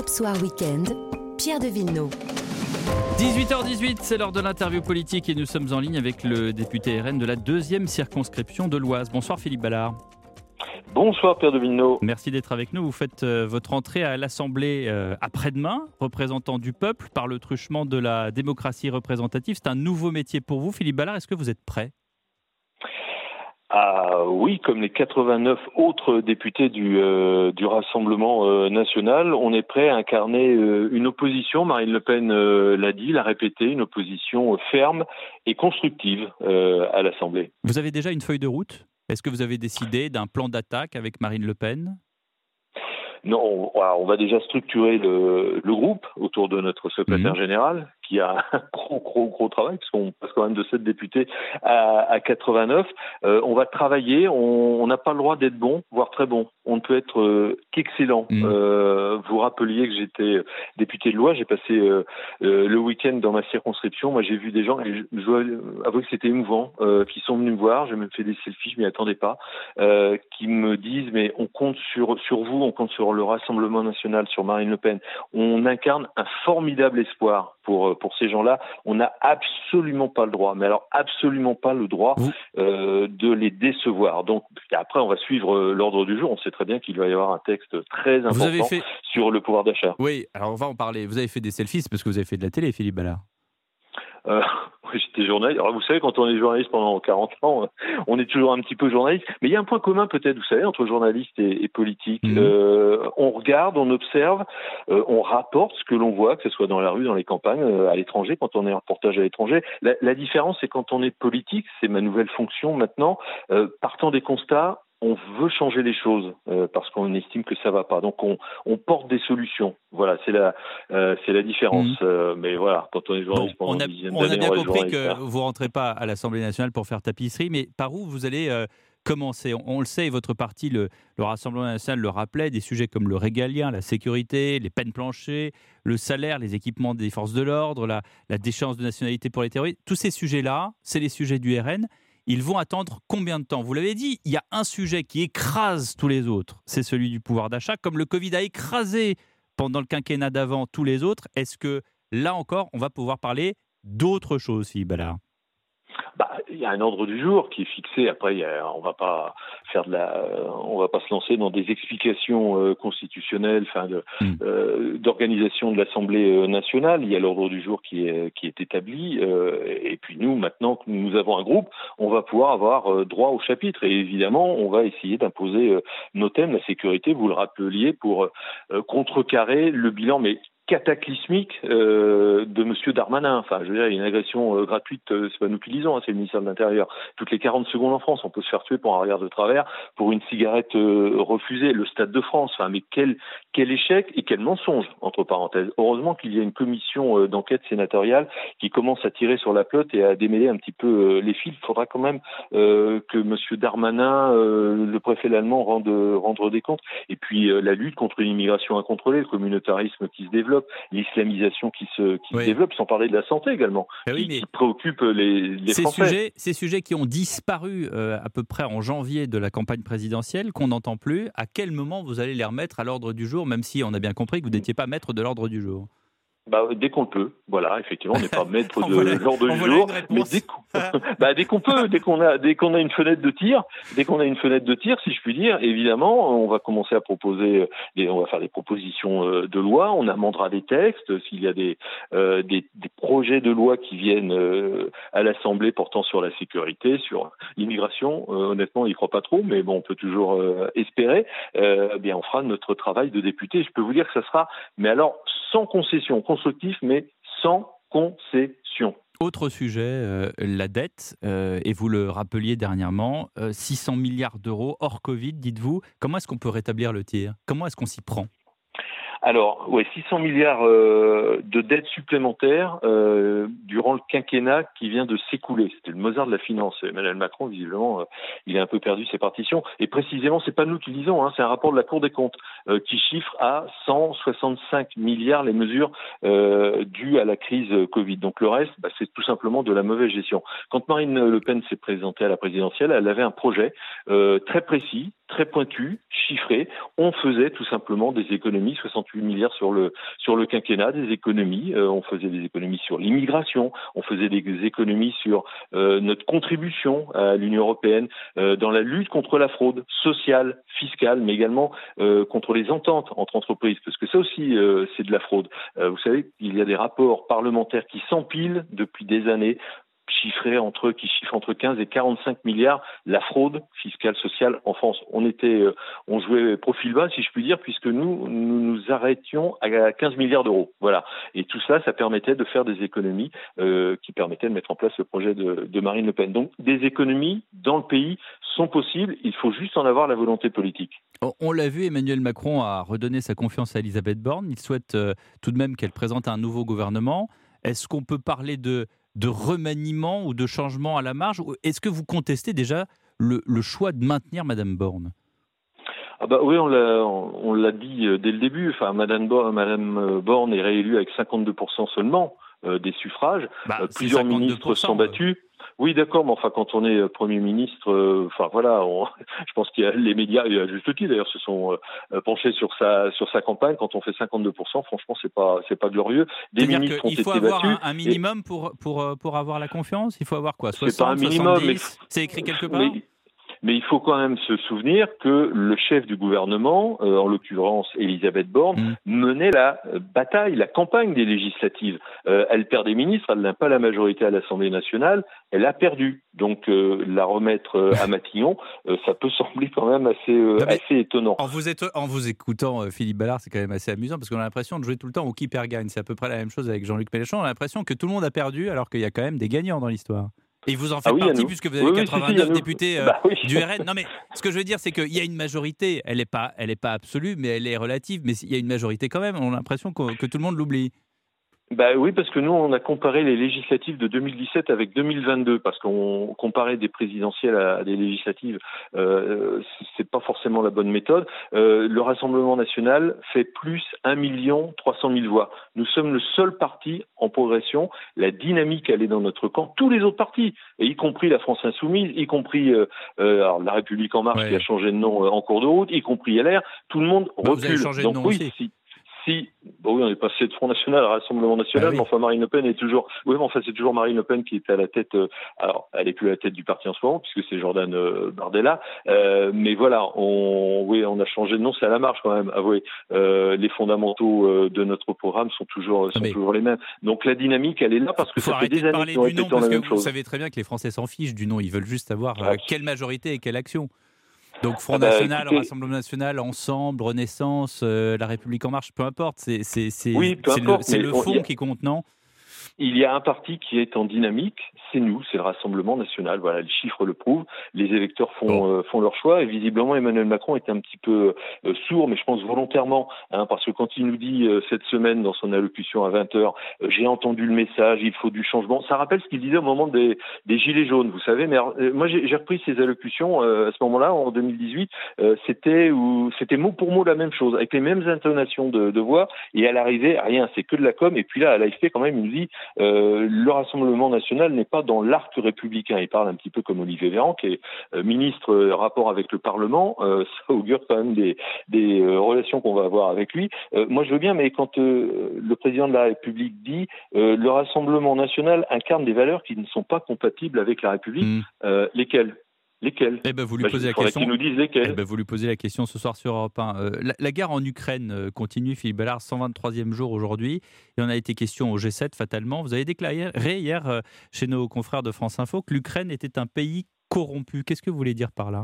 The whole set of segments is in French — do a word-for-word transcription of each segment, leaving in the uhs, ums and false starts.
Europe Soir Weekend, Pierre de Villeneuve. dix-huit heures dix-huit, c'est l'heure de l'interview politique et nous sommes en ligne avec le député R N de la deuxième circonscription de l'Oise. Bonsoir Philippe Ballard. Bonsoir Pierre de Villeneuve. Merci d'être avec nous. Vous faites euh, votre entrée à l'Assemblée euh, après-demain, représentant du peuple par le truchement de la démocratie représentative. C'est un nouveau métier pour vous, Philippe Ballard. Est-ce que vous êtes prêt ? Ah oui, comme les quatre-vingt-neuf autres députés du, euh, du Rassemblement euh, national, on est prêt à incarner euh, une opposition, Marine Le Pen euh, l'a dit, l'a répété, une opposition ferme et constructive euh, à l'Assemblée. Vous avez déjà une feuille de route ? Est-ce que vous avez décidé d'un plan d'attaque avec Marine Le Pen ? Non, on, on va déjà structurer le, le groupe autour de notre secrétaire mmh. général, qui a un gros, gros, gros travail, parce qu'on passe quand même de sept députés à, à quatre-vingt-neuf. Euh, on va travailler, on n'a pas le droit d'être bon, voire très bon. On ne peut être euh, qu'excellent. Mmh. Euh, vous rappeliez que j'étais député de l'Oise, j'ai passé euh, euh, le week-end dans ma circonscription. Moi, j'ai vu des gens, et je, je dois avouer que c'était émouvant, euh, qui sont venus me voir, j'ai même fait des selfies, je m'y attendais pas, euh, qui me disent, mais on compte sur, sur vous, on compte sur le Rassemblement national, sur Marine Le Pen. On incarne un formidable espoir pour pour ces gens-là. On n'a absolument pas le droit, mais alors absolument pas le droit euh, de les décevoir. Donc après, on va suivre euh, l'ordre du jour. On sait très bien qu'il va y avoir un texte très important vous avez fait... sur le pouvoir d'achat. Oui, alors on va en parler. Vous avez fait des selfies parce que vous avez fait de la télé, Philippe Ballard. Euh, j'étais journaliste. Alors, vous savez, quand on est journaliste pendant quarante ans, on est toujours un petit peu journaliste. Mais il y a un point commun peut-être, vous savez, entre journaliste et, et politique. Mmh. Euh, on regarde, on observe, euh, on rapporte ce que l'on voit, que ce soit dans la rue, dans les campagnes, euh, à l'étranger, quand on est en reportage à l'étranger. La, la différence, c'est quand on est politique, c'est ma nouvelle fonction maintenant, euh, partant des constats, on veut changer les choses euh, parce qu'on estime que ça va pas. Donc on, on porte des solutions. Voilà, c'est la, euh, c'est la différence. Mmh. Euh, mais voilà, quand on est journaliste bon, pendant on a, une dizaine on d'années, a bien on compris que vous rentrez pas à l'Assemblée nationale pour faire tapisserie, mais par où vous allez euh, commencer ? on, on le sait, votre parti, le, le Rassemblement national, le rappelait, des sujets comme le régalien, la sécurité, les peines planchers, le salaire, les équipements des forces de l'ordre, la, la déchéance de nationalité pour les terroristes. Tous ces sujets-là, c'est les sujets du R N. Ils vont attendre combien de temps ? Vous l'avez dit, il y a un sujet qui écrase tous les autres, c'est celui du pouvoir d'achat. Comme le Covid a écrasé pendant le quinquennat d'avant tous les autres, est-ce que là encore, on va pouvoir parler d'autres choses, Philippe Ballard ? Bah, il y a un ordre du jour qui est fixé. Après, il y a, on va pas faire de la, on va pas se lancer dans des explications euh, constitutionnelles, enfin, de, mmh. euh, d'organisation de l'Assemblée nationale. Il y a l'ordre du jour qui est qui est établi. Euh, et puis nous, maintenant que nous avons un groupe, on va pouvoir avoir euh, droit au chapitre. Et évidemment, on va essayer d'imposer euh, nos thèmes, la sécurité. Vous le rappeliez pour euh, contrecarrer le bilan, mais cataclysmique euh, de Monsieur Darmanin. Enfin, je veux dire, il y a une agression euh, gratuite, euh, c'est pas nous qui le disons, hein, c'est le ministère de l'Intérieur. Toutes les quarante secondes en France, on peut se faire tuer pour un regard de travers, pour une cigarette euh, refusée. Le Stade de France, enfin, mais quel quel échec et quel mensonge, entre parenthèses. Heureusement qu'il y a une commission euh, d'enquête sénatoriale qui commence à tirer sur la pelote et à démêler un petit peu euh, les fils. Il faudra quand même euh, que Monsieur Darmanin, euh, le préfet allemand, rende, rendre des comptes. Et puis, euh, la lutte contre l'immigration incontrôlée, le communautarisme qui se développe, l'islamisation qui se, qui oui. se développe, sans parler de la santé également, oui, qui, qui préoccupe les, les ces Français. Sujets, ces sujets qui ont disparu euh, à peu près en janvier de la campagne présidentielle, qu'on n'entend plus, à quel moment vous allez les remettre à l'ordre du jour, même si on a bien compris que vous n'étiez pas maître de l'ordre du jour ? Bah, dès qu'on le peut, voilà, effectivement, on n'est pas maître de voilà, l'ordre du jour, mais dès qu'on, bah, dès qu'on peut, dès qu'on a, dès qu'on a une fenêtre de tir, dès qu'on a une fenêtre de tir, si je puis dire, évidemment, on va commencer à proposer, des, on va faire des propositions de loi, on amendera des textes, s'il y a des, euh, des, des projets de loi qui viennent euh, à l'Assemblée portant sur la sécurité, sur l'immigration, euh, honnêtement, on n'y croit pas trop, mais bon, on peut toujours euh, espérer, euh, eh bien, on fera notre travail de député. Je peux vous dire que ça sera, mais alors, sans concession, constructif, mais sans concession. Autre sujet, euh, la dette, euh, et vous le rappeliez dernièrement, euh, six cents milliards d'euros hors Covid, dites-vous. Comment est-ce qu'on peut rétablir le tir ? Comment est-ce qu'on s'y prend ? Alors, ouais, six cents milliards euh, de dettes supplémentaires euh, durant le quinquennat qui vient de s'écouler. C'était le Mozart de la finance. Emmanuel Macron, visiblement, euh, il a un peu perdu ses partitions. Et précisément, c'est pas nous qui le disons, hein, c'est un rapport de la Cour des comptes euh, qui chiffre à cent soixante-cinq milliards les mesures euh, dues à la crise Covid. Donc le reste, bah, c'est tout simplement de la mauvaise gestion. Quand Marine Le Pen s'est présentée à la présidentielle, elle avait un projet euh, très précis, très pointu, chiffré. On faisait tout simplement des économies, soixante-huit quarante-huit milliards sur le sur le quinquennat, des économies. Euh, on faisait des économies sur l'immigration, on faisait des économies sur euh, notre contribution à l'Union européenne, euh, dans la lutte contre la fraude sociale, fiscale, mais également euh, contre les ententes entre entreprises, parce que ça aussi, euh, c'est de la fraude. Euh, vous savez, il y a des rapports parlementaires qui s'empilent depuis des années, chiffré entre, qui chiffre entre quinze et quarante-cinq milliards la fraude fiscale sociale en France. On était, euh, on jouait profil bas, si je puis dire, puisque nous, nous nous arrêtions à quinze milliards d'euros. Voilà. Et tout cela, ça permettait de faire des économies euh, qui permettaient de mettre en place le projet de, de Marine Le Pen. Donc, des économies dans le pays sont possibles. Il faut juste en avoir la volonté politique. On l'a vu, Emmanuel Macron a redonné sa confiance à Elisabeth Borne. Il souhaite euh, tout de même qu'elle présente un nouveau gouvernement. Est-ce qu'on peut parler de de remaniement ou de changement à la marge? Est-ce que vous contestez déjà le, le choix de maintenir Madame Borne? Ah bah oui, on l'a, on l'a dit dès le début. Enfin, Madame Borne, Madame Borne est réélue avec cinquante-deux pour cent seulement euh, des suffrages. Bah, euh, plusieurs ministres sont battus. Oui, d'accord, mais enfin, quand on est Premier ministre, euh, enfin voilà, on, je pense qu'il y a les médias, et à juste titre d'ailleurs, se sont euh, penchés sur sa sur sa campagne. Quand on fait cinquante-deux pour cent, franchement, c'est pas c'est pas glorieux. Des ministres ont été battus. Il faut avoir un, un minimum et... pour pour pour avoir la confiance. Il faut avoir quoi, soixante, c'est pas un minimum, soixante-dix, mais... c'est écrit quelque part. Mais... Mais il faut quand même se souvenir que le chef du gouvernement, euh, en l'occurrence Elisabeth Borne, mmh. menait la bataille, la campagne des législatives. Euh, elle perd des ministres, elle n'a pas la majorité à l'Assemblée nationale, elle a perdu. Donc euh, la remettre euh, à Matignon, euh, ça peut sembler quand même assez, euh, non, assez étonnant. En vous, éto- en vous écoutant, euh, Philippe Ballard, c'est quand même assez amusant, parce qu'on a l'impression de jouer tout le temps au qui perd gagne. C'est à peu près la même chose avec Jean-Luc Mélenchon. On a l'impression que tout le monde a perdu, alors qu'il y a quand même des gagnants dans l'histoire. Et vous en faites ah oui, partie puisque vous avez oui, quatre-vingt-neuf oui, si, si, députés euh, bah oui. du R N. Non mais ce que je veux dire, c'est qu'il y a une majorité. Elle n'est pas, elle est pas absolue, mais elle est relative. Mais il y a une majorité quand même. On a l'impression que, que tout le monde l'oublie. Bah oui, parce que nous, on a comparé les législatives de deux mille dix-sept avec deux mille vingt-deux, parce qu'on comparait des présidentielles à des législatives. Euh, c'est pas forcément la bonne méthode. Euh, le Rassemblement national fait plus un million trois cent mille voix. Nous sommes le seul parti en progression. La dynamique, elle est dans notre camp. Tous les autres partis, et y compris la France Insoumise, y compris euh, alors, la République En Marche ouais. qui a changé de nom euh, en cours de route, y compris L R, tout le monde bah, recule. Vous avez changé Donc de nom oui, aussi. Si, Si, bon oui, on est passé de Front National à Rassemblement National, ah oui. mais enfin Marine Le Pen est toujours, oui, mais enfin c'est toujours Marine Le Pen qui est à la tête. Euh, alors, elle est plus à la tête du parti en ce moment puisque c'est Jordan euh, Bardella. Euh, mais voilà, on, oui, on a changé de nom, c'est à la marge quand même. Avouez, euh, les fondamentaux euh, de notre programme sont toujours sont mais... toujours les mêmes. Donc la dynamique, elle est là parce que faut ça fait des de années qu'on répète la parce même que chose. Vous savez très bien que les Français s'en fichent du nom, ils veulent juste savoir euh, quelle majorité et quelle action. Donc Front ah bah, National, écoutez... Rassemblement National, Ensemble, Renaissance, euh, La République En Marche, peu importe, c'est, c'est, c'est, oui, peu c'est importe, le, c'est le fond a... qui compte, non ? Il y a un parti qui est en dynamique, c'est nous, c'est le Rassemblement national. Voilà, les chiffres le prouvent. Les électeurs font bon. euh, font leur choix et visiblement Emmanuel Macron est un petit peu euh, sourd, mais je pense volontairement, hein, parce que quand il nous dit euh, cette semaine dans son allocution à vingt heures, euh, j'ai entendu le message, il faut du changement. Ça rappelle ce qu'il disait au moment des, des gilets jaunes, vous savez. Mais alors, euh, moi j'ai, j'ai repris ses allocutions euh, à ce moment-là en deux mille dix-huit. Euh, c'était où c'était mot pour mot la même chose, avec les mêmes intonations de, de voix. Et à l'arrivée, rien, c'est que de la com. Et puis là, à l'A F P quand même, il nous dit Euh, le Rassemblement national n'est pas dans l'arc républicain. Il parle un petit peu comme Olivier Véran, qui est euh, ministre euh, rapport avec le Parlement. Euh, ça augure quand même des, des euh, relations qu'on va avoir avec lui. Euh, moi, je veux bien, mais quand euh, le président de la République dit euh, le Rassemblement national incarne des valeurs qui ne sont pas compatibles avec la République, mmh. euh, lesquelles Lesquels eh ben vous lui bah, posez la question. Nous disent lesquels. Eh ben vous lui posez la question ce soir sur Europe un. Euh, la, la guerre en Ukraine euh, continue, Philippe Ballard, cent vingt-troisième jour aujourd'hui. Il en a été question au G sept, fatalement. Vous avez déclaré hier euh, chez nos confrères de France Info que l'Ukraine était un pays corrompu. Qu'est-ce que vous voulez dire par là ?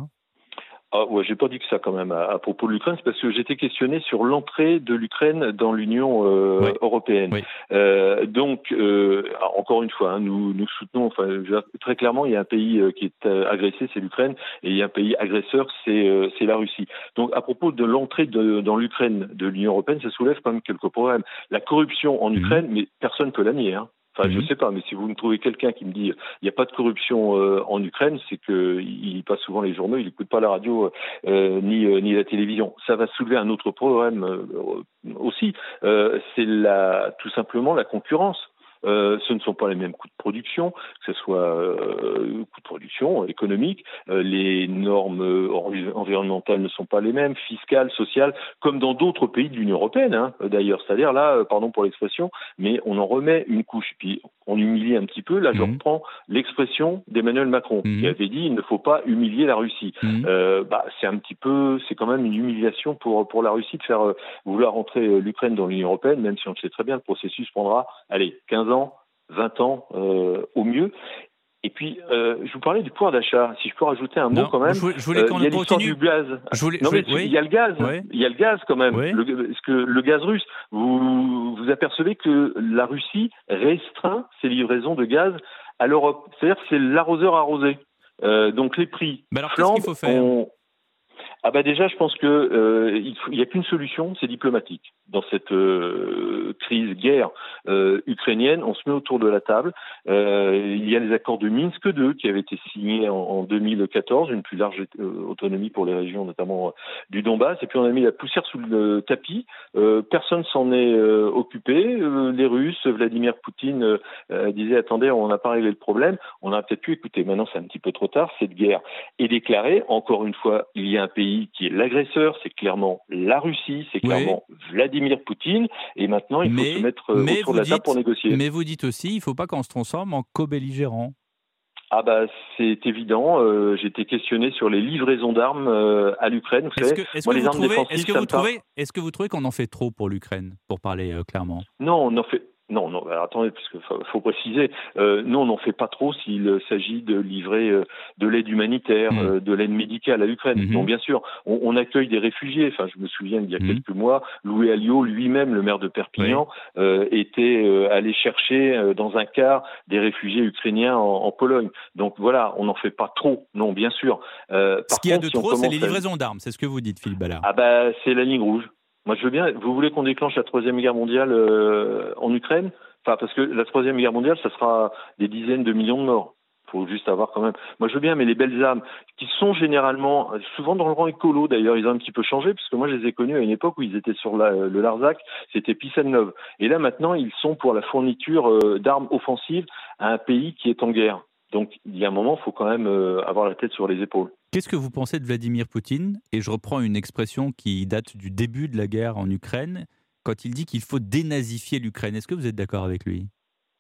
Ah ouais, j'ai pas dit que ça quand même à, à propos de l'Ukraine, c'est parce que j'étais questionné sur l'entrée de l'Ukraine dans l'Union euh, oui. européenne. Oui. Euh, donc, euh, encore une fois, hein, nous nous soutenons. Enfin, très clairement, il y a un pays euh, qui est euh, agressé, c'est l'Ukraine, et il y a un pays agresseur, c'est euh, c'est la Russie. Donc, à propos de l'entrée de, dans l'Ukraine de l'Union européenne, ça soulève quand même quelques problèmes. La corruption en Ukraine, mmh. mais personne peut la nier. Hein. Enfin, mmh. je sais pas, mais si vous me trouvez quelqu'un qui me dit il n'y a pas de corruption euh, en Ukraine, c'est que il passe souvent les journaux, il n'écoute pas la radio euh, ni euh, ni la télévision. Ça va soulever un autre problème euh, aussi, euh, c'est la tout simplement la concurrence. Euh, ce ne sont pas les mêmes coûts de production, que ce soit euh, coûts de production économiques, euh, les normes euh, environnementales ne sont pas les mêmes, fiscales, sociales, comme dans d'autres pays de l'Union européenne, hein, d'ailleurs. C'est-à-dire là, euh, pardon pour l'expression, mais on en remet une couche. Puis on humilie un petit peu. Là, je Mmh. reprends l'expression d'Emmanuel Macron, Mmh. qui avait dit il ne faut pas humilier la Russie. Mmh. Euh, bah, c'est un petit peu, c'est quand même une humiliation pour pour la Russie de faire euh, vouloir rentrer euh, l'Ukraine dans l'Union européenne, même si on le sait très bien, le processus prendra, allez, quinze ans, vingt ans euh, au mieux. Et puis, euh, je vous parlais du pouvoir d'achat. Si je peux rajouter un mot Non, quand même, je voulais, je voulais euh, qu'on il y a l'histoire continue. du gaz. Je voulais, Non je mais voulais- oui. il y a le gaz, Ouais. il y a le gaz quand même. Ouais. Le, parce que le gaz russe, vous vous apercevez que la Russie restreint ses livraisons de gaz à l'Europe. C'est-à-dire que c'est l'arroseur arrosé. Euh, donc les prix Bah alors, qu'est-ce flambent. qu'il faut faire on- Ah bah déjà, je pense que euh, il faut- il y a qu'une solution, c'est diplomatique. Dans cette euh, crise, guerre euh, ukrainienne, on se met autour de la table. Euh, il y a les accords de Minsk deux qui avaient été signés en, en deux mille quatorze, une plus large euh, autonomie pour les régions, notamment euh, du Donbass. Et puis on a mis la poussière sous le tapis. Euh, personne s'en est euh, occupé. Euh, les Russes, Vladimir Poutine euh, euh, disait attendez, on n'a pas réglé le problème. On a peut-être pu écouter. Maintenant, c'est un petit peu trop tard. Cette guerre est déclarée. Encore une fois, il y a un pays qui est l'agresseur. C'est clairement la Russie. C'est Oui. clairement Vladimir Poutine, et maintenant il faut Mais- se mettre euh, mais autour vous de la table dites- pour négocier. Mais vous dites aussi, il ne faut pas qu'on se transforme en co-belligérant. Ah bah c'est évident, euh, j'ai été questionné sur les livraisons d'armes euh, à l'Ukraine. Vous Est-ce savez, que, est-ce moi que les vous armes trouvez, défensives, est-ce que ça vous me parle. trouvez, est-ce que vous trouvez qu'on en fait trop pour l'Ukraine, pour parler euh, clairement? Non, on en fait. Non, non, alors attendez, parce qu'il faut, faut préciser, euh, nous on n'en fait pas trop s'il s'agit de livrer euh, de l'aide humanitaire, Mmh. euh, de l'aide médicale à l'Ukraine. Mhm. Donc bien sûr, on, on accueille des réfugiés. Enfin, je me souviens il y a Mhm. quelques mois, Louis Alliot lui-même, le maire de Perpignan, euh, était euh, allé chercher euh, dans un car des réfugiés ukrainiens en, en Pologne. Donc voilà, on n'en fait pas trop. Non, bien sûr. Euh, Ce par qu'il y a contre, de si on trop, c'est commence les à- livraisons d'armes. C'est ce que vous dites, Philippe Ballard. Ah bah c'est la ligne rouge. Moi je veux bien. Vous voulez qu'on déclenche la troisième guerre mondiale euh, en Ukraine? Enfin parce que la troisième guerre mondiale, ça sera des dizaines de millions de morts. Faut juste avoir quand même. Moi je veux bien, mais les belles armes qui sont généralement, souvent dans le rang écolo d'ailleurs, ils ont un petit peu changé parce que moi je les ai connus à une époque où ils étaient sur la, le Larzac, c'était Pissenlov. Et là maintenant ils sont pour la fourniture euh, d'armes offensives à un pays qui est en guerre. Donc il y a un moment, il faut quand même euh, avoir la tête sur les épaules. Qu'est-ce que vous pensez de Vladimir Poutine? Et je reprends une expression qui date du début de la guerre en Ukraine, quand il dit qu'il faut dénazifier l'Ukraine. Est-ce que vous êtes d'accord avec lui?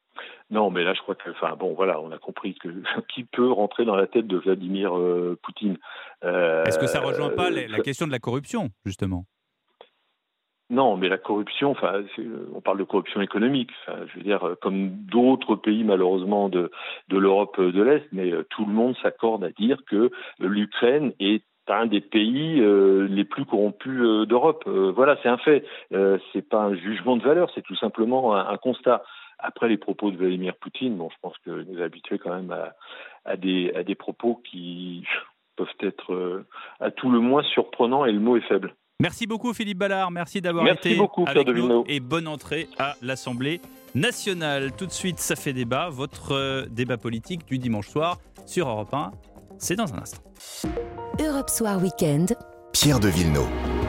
Non, mais là, je crois que, enfin, bon, voilà, on a compris que qui peut rentrer dans la tête de Vladimir euh, Poutine. Euh, Est-ce que ça rejoint pas la, la ça- question de la corruption, justement? Non, mais la corruption, enfin, c'est- on parle de corruption économique. Enfin, je veux dire, euh, comme d'autres pays, malheureusement, de de l'Europe de l'Est, mais euh, tout le monde s'accorde à dire que l'Ukraine est un des pays euh, les plus corrompus euh, d'Europe. Euh, voilà, c'est un fait. Euh, c'est pas un jugement de valeur, c'est tout simplement un, un constat. Après les propos de Vladimir Poutine, bon, je pense que nous est habitués quand même à, à des à des propos qui peuvent être euh, à tout le moins surprenants, et le mot est faible. Merci beaucoup Philippe Ballard, merci d'avoir Merci été beaucoup, Pierre avec de nous Villeneuve. et bonne entrée à l'Assemblée nationale. Tout de suite, ça fait débat, votre euh, débat politique du dimanche soir sur Europe un, c'est dans un instant. Europe Soir Weekend. Pierre de Villeneuve.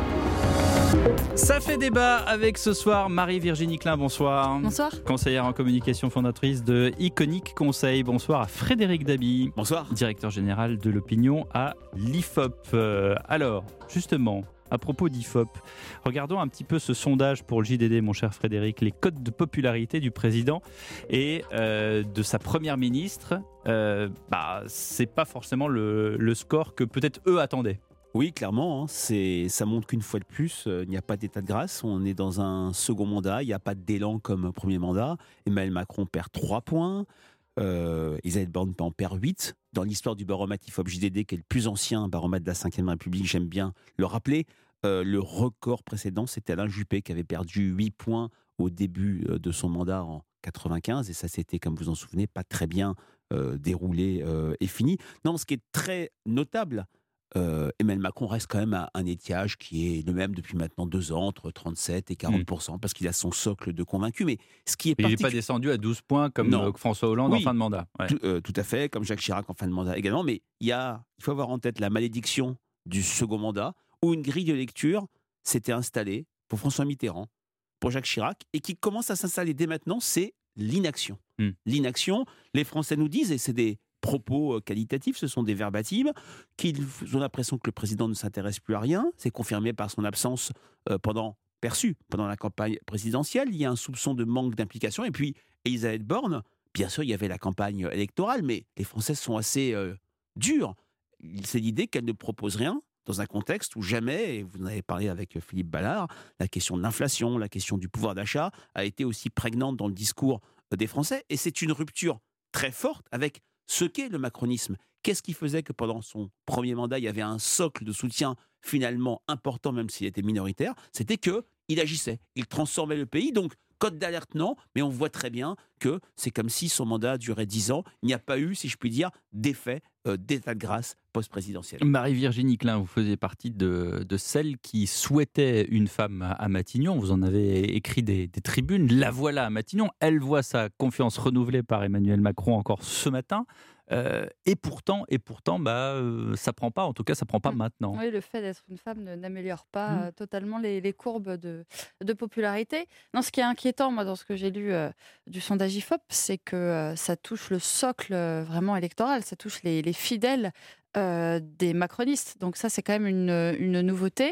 Ça fait débat avec ce soir Marie-Virginie Klein, bonsoir. Bonsoir. Conseillère en communication fondatrice de Iconique Conseil. Bonsoir à Frédéric Dabi. Bonsoir. Directeur général de l'opinion à l'I F O P. Euh, alors, justement, à propos d'I F O P, regardons un petit peu ce sondage pour le J D D, mon cher Frédéric, les codes de popularité du président et euh, de sa première ministre. Euh, bah, c'est pas forcément le, le score que peut-être eux attendaient. Oui, clairement, hein, c'est, ça montre qu'une fois de plus, euh, il n'y a pas d'état de grâce. On est dans un second mandat, il n'y a pas d'élan comme premier mandat. Emmanuel Macron perd trois points, euh, Elisabeth Borne en perd huit. Dans l'histoire du baromètre I F O P J D D, qui est le plus ancien baromètre de la cinquième République, j'aime bien le rappeler, euh, le record précédent, c'était Alain Juppé qui avait perdu huit points au début euh, de son mandat en quatre-vingt-quinze. Et ça, c'était, comme vous en souvenez, pas très bien euh, déroulé euh, et fini. Non, ce qui est très notable, Euh, Emmanuel Macron reste quand même à un étiage qui est le même depuis maintenant deux ans, entre trente-sept et quarante pour cent, parce qu'il a son socle de convaincus. Mais ce qui est Il n'est particu- pas descendu à douze points comme Non. euh, François Hollande Oui. en fin de mandat. Ouais. tout, euh, tout à fait, comme Jacques Chirac en fin de mandat également. Mais il, y a, il faut avoir en tête la malédiction du second mandat, où une grille de lecture s'était installée pour François Mitterrand, pour Jacques Chirac, et qui commence à s'installer dès maintenant, c'est l'inaction. Mm. L'inaction, les Français nous disent, et c'est des propos qualitatifs, ce sont des verbatims, qu'ils ont l'impression que le président ne s'intéresse plus à rien. C'est confirmé par son absence euh, pendant, perçue pendant la campagne présidentielle. Il y a un soupçon de manque d'implication. Et puis, Elisabeth Borne, bien sûr, il y avait la campagne électorale, mais les Français sont assez euh, durs. C'est l'idée qu'elle ne propose rien dans un contexte où jamais, et vous en avez parlé avec Philippe Ballard, la question de l'inflation, la question du pouvoir d'achat a été aussi prégnante dans le discours des Français. Et c'est une rupture très forte avec ce qu'est le macronisme. Qu'est-ce qui faisait que pendant son premier mandat, il y avait un socle de soutien finalement important, même s'il était minoritaire? C'était qu'il agissait, il transformait le pays. Donc, code d'alerte, non, mais on voit très bien que c'est comme si son mandat durait dix ans. Il n'y a pas eu, si je puis dire, d'effet euh, d'état de grâce post-présidentiel. Marie-Virginie Klein, vous faisiez partie de, de celles qui souhaitaient une femme à, à Matignon. Vous en avez écrit des, des tribunes. La voilà à Matignon. Elle voit sa confiance renouvelée par Emmanuel Macron encore ce matin. Euh, et pourtant, et pourtant bah, euh, ça ne prend pas. En tout cas, ça ne prend pas mmh. maintenant. Oui, le fait d'être une femme ne, n'améliore pas mmh. euh, totalement les, les courbes de, de popularité. Non, ce qui est inquiétant, moi, dans ce que j'ai lu euh, du sondage I F O P, c'est que euh, ça touche le socle euh, vraiment électoral. Ça touche les, les fidèles euh, des macronistes. Donc ça, c'est quand même une, une nouveauté.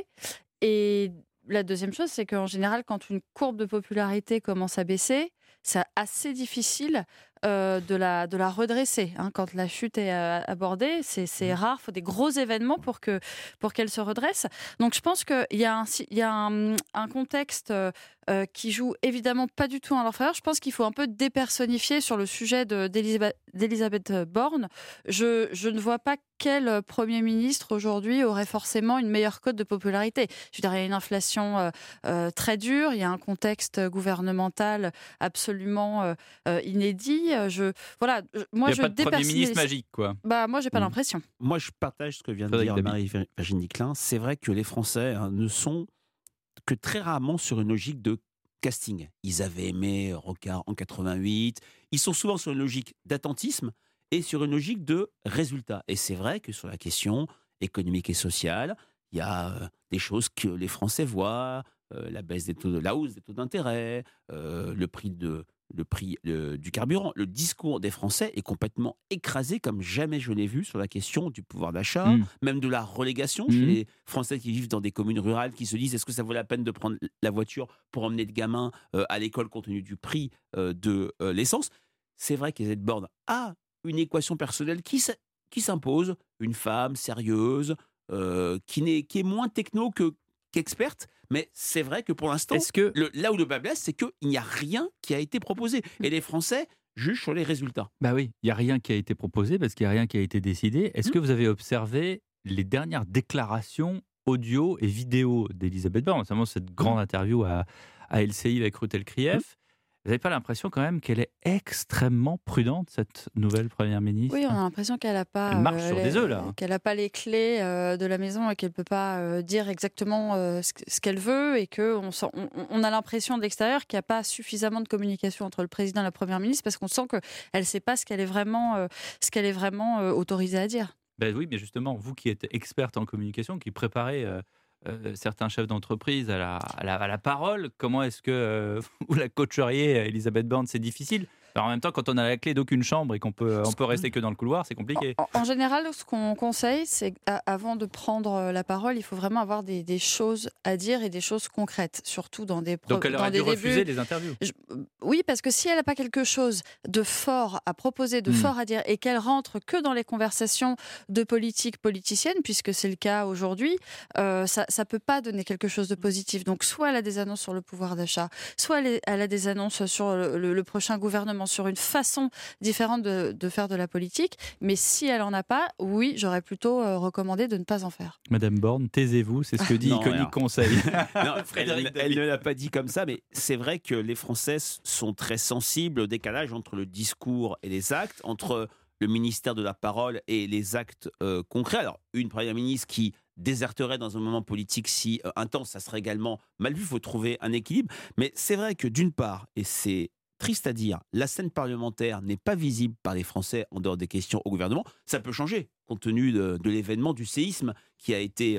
Et la deuxième chose, c'est qu'en général, quand une courbe de popularité commence à baisser, c'est assez difficile euh, de, la, de la redresser. Hein. Quand la chute est euh, abordée, c'est, c'est rare. Il faut des gros événements pour, que, pour qu'elle se redresse. Donc je pense qu'il y a un, il y a un, un contexte euh, euh, qui joue évidemment pas du tout en leur faveur. Je pense qu'il faut un peu dépersonnifier sur le sujet de, d'Elisabeth, d'Elisabeth Borne. Je, je ne vois pas quel Premier ministre aujourd'hui aurait forcément une meilleure cote de popularité. Je veux dire, il y a une inflation euh, euh, très dure, il y a un contexte gouvernemental absolument euh, euh, inédit. Je, voilà, moi, il n'y a je pas de Premier ministre magique, quoi. Bah, moi, j'ai pas mmh. l'impression. Moi, je partage ce que vient de dire Marie-Virginie Klein. C'est vrai que les Français hein, ne sont que très rarement sur une logique de casting. Ils avaient aimé Rocard en quatre-vingt-huit. Ils sont souvent sur une logique d'attentisme et sur une logique de résultat. Et c'est vrai que sur la question économique et sociale, il y a euh, des choses que les Français voient, euh, la baisse des taux de, la hausse des taux d'intérêt, euh, le prix de le prix le, du carburant. Le discours des Français est complètement écrasé comme jamais je l'ai vu sur la question du pouvoir d'achat, mmh. même de la relégation mmh. chez les Français qui vivent dans des communes rurales, qui se disent est-ce que ça vaut la peine de prendre la voiture pour emmener le gamin euh, à l'école compte tenu du prix euh, de euh, l'essence. C'est vrai qu'Elisabeth Borne a une équation personnelle qui, qui s'impose, une femme sérieuse, euh, qui, n'est, qui est moins techno que, qu'experte, mais c'est vrai que pour l'instant, Est-ce que... le, là où le bas blesse, c'est qu'il n'y a rien qui a été proposé. Et les Français jugent sur les résultats. Bah oui, il n'y a rien qui a été proposé parce qu'il n'y a rien qui a été décidé. Est-ce mmh. que vous avez observé les dernières déclarations audio et vidéo d'Elisabeth Borne, notamment cette grande interview à, à L C I avec Ruth Elkrief? mmh. Vous n'avez pas l'impression quand même qu'elle est extrêmement prudente, cette nouvelle Première ministre? Oui, on a l'impression qu'elle n'a pas, elle marche euh, sur les, des œufs, là. qu'elle n'a pas les clés euh, de la maison et qu'elle ne peut pas euh, dire exactement euh, ce, ce qu'elle veut et qu'on on, on a l'impression de l'extérieur qu'il n'y a pas suffisamment de communication entre le président et la Première ministre parce qu'on sent qu'elle ne sait pas ce qu'elle est vraiment, euh, ce qu'elle est vraiment euh, autorisée à dire. Ben oui, mais justement, vous qui êtes experte en communication, qui préparez... Euh... Euh, certains chefs d'entreprise à la, à la, à la parole, comment est-ce que euh, vous la coacheriez, Elisabeth Borne? C'est difficile. Alors en même temps, quand on a la clé d'aucune chambre et qu'on peut, on peut rester que dans le couloir, c'est compliqué. En, en général, ce qu'on conseille, c'est qu'avant de prendre la parole, il faut vraiment avoir des, des choses à dire et des choses concrètes, surtout dans des pro- Donc elle aurait dans dû des refuser débuts. les interviews. Je, oui, parce que si elle n'a pas quelque chose de fort à proposer, de mmh. fort à dire, et qu'elle rentre que dans les conversations de politique politicienne, puisque c'est le cas aujourd'hui, euh, ça ne peut pas donner quelque chose de positif. Donc soit elle a des annonces sur le pouvoir d'achat, soit elle, est, elle a des annonces sur le, le, le prochain gouvernement, sur une façon différente de, de faire de la politique. Mais si elle n'en a pas, oui, j'aurais plutôt euh, recommandé de ne pas en faire. Madame Borne, taisez-vous, c'est ce que dit Iconique Conseil. Non, elle, elle ne l'a pas dit comme ça, mais c'est vrai que les Français sont très sensibles au décalage entre le discours et les actes, entre le ministère de la parole et les actes euh, concrets. Alors, une première ministre qui déserterait dans un moment politique si euh, intense, ça serait également mal vu, il faut trouver un équilibre. Mais c'est vrai que d'une part, et c'est triste à dire, la scène parlementaire n'est pas visible par les Français en dehors des questions au gouvernement. Ça peut changer, compte tenu de, de l'événement, du séisme qui a été euh,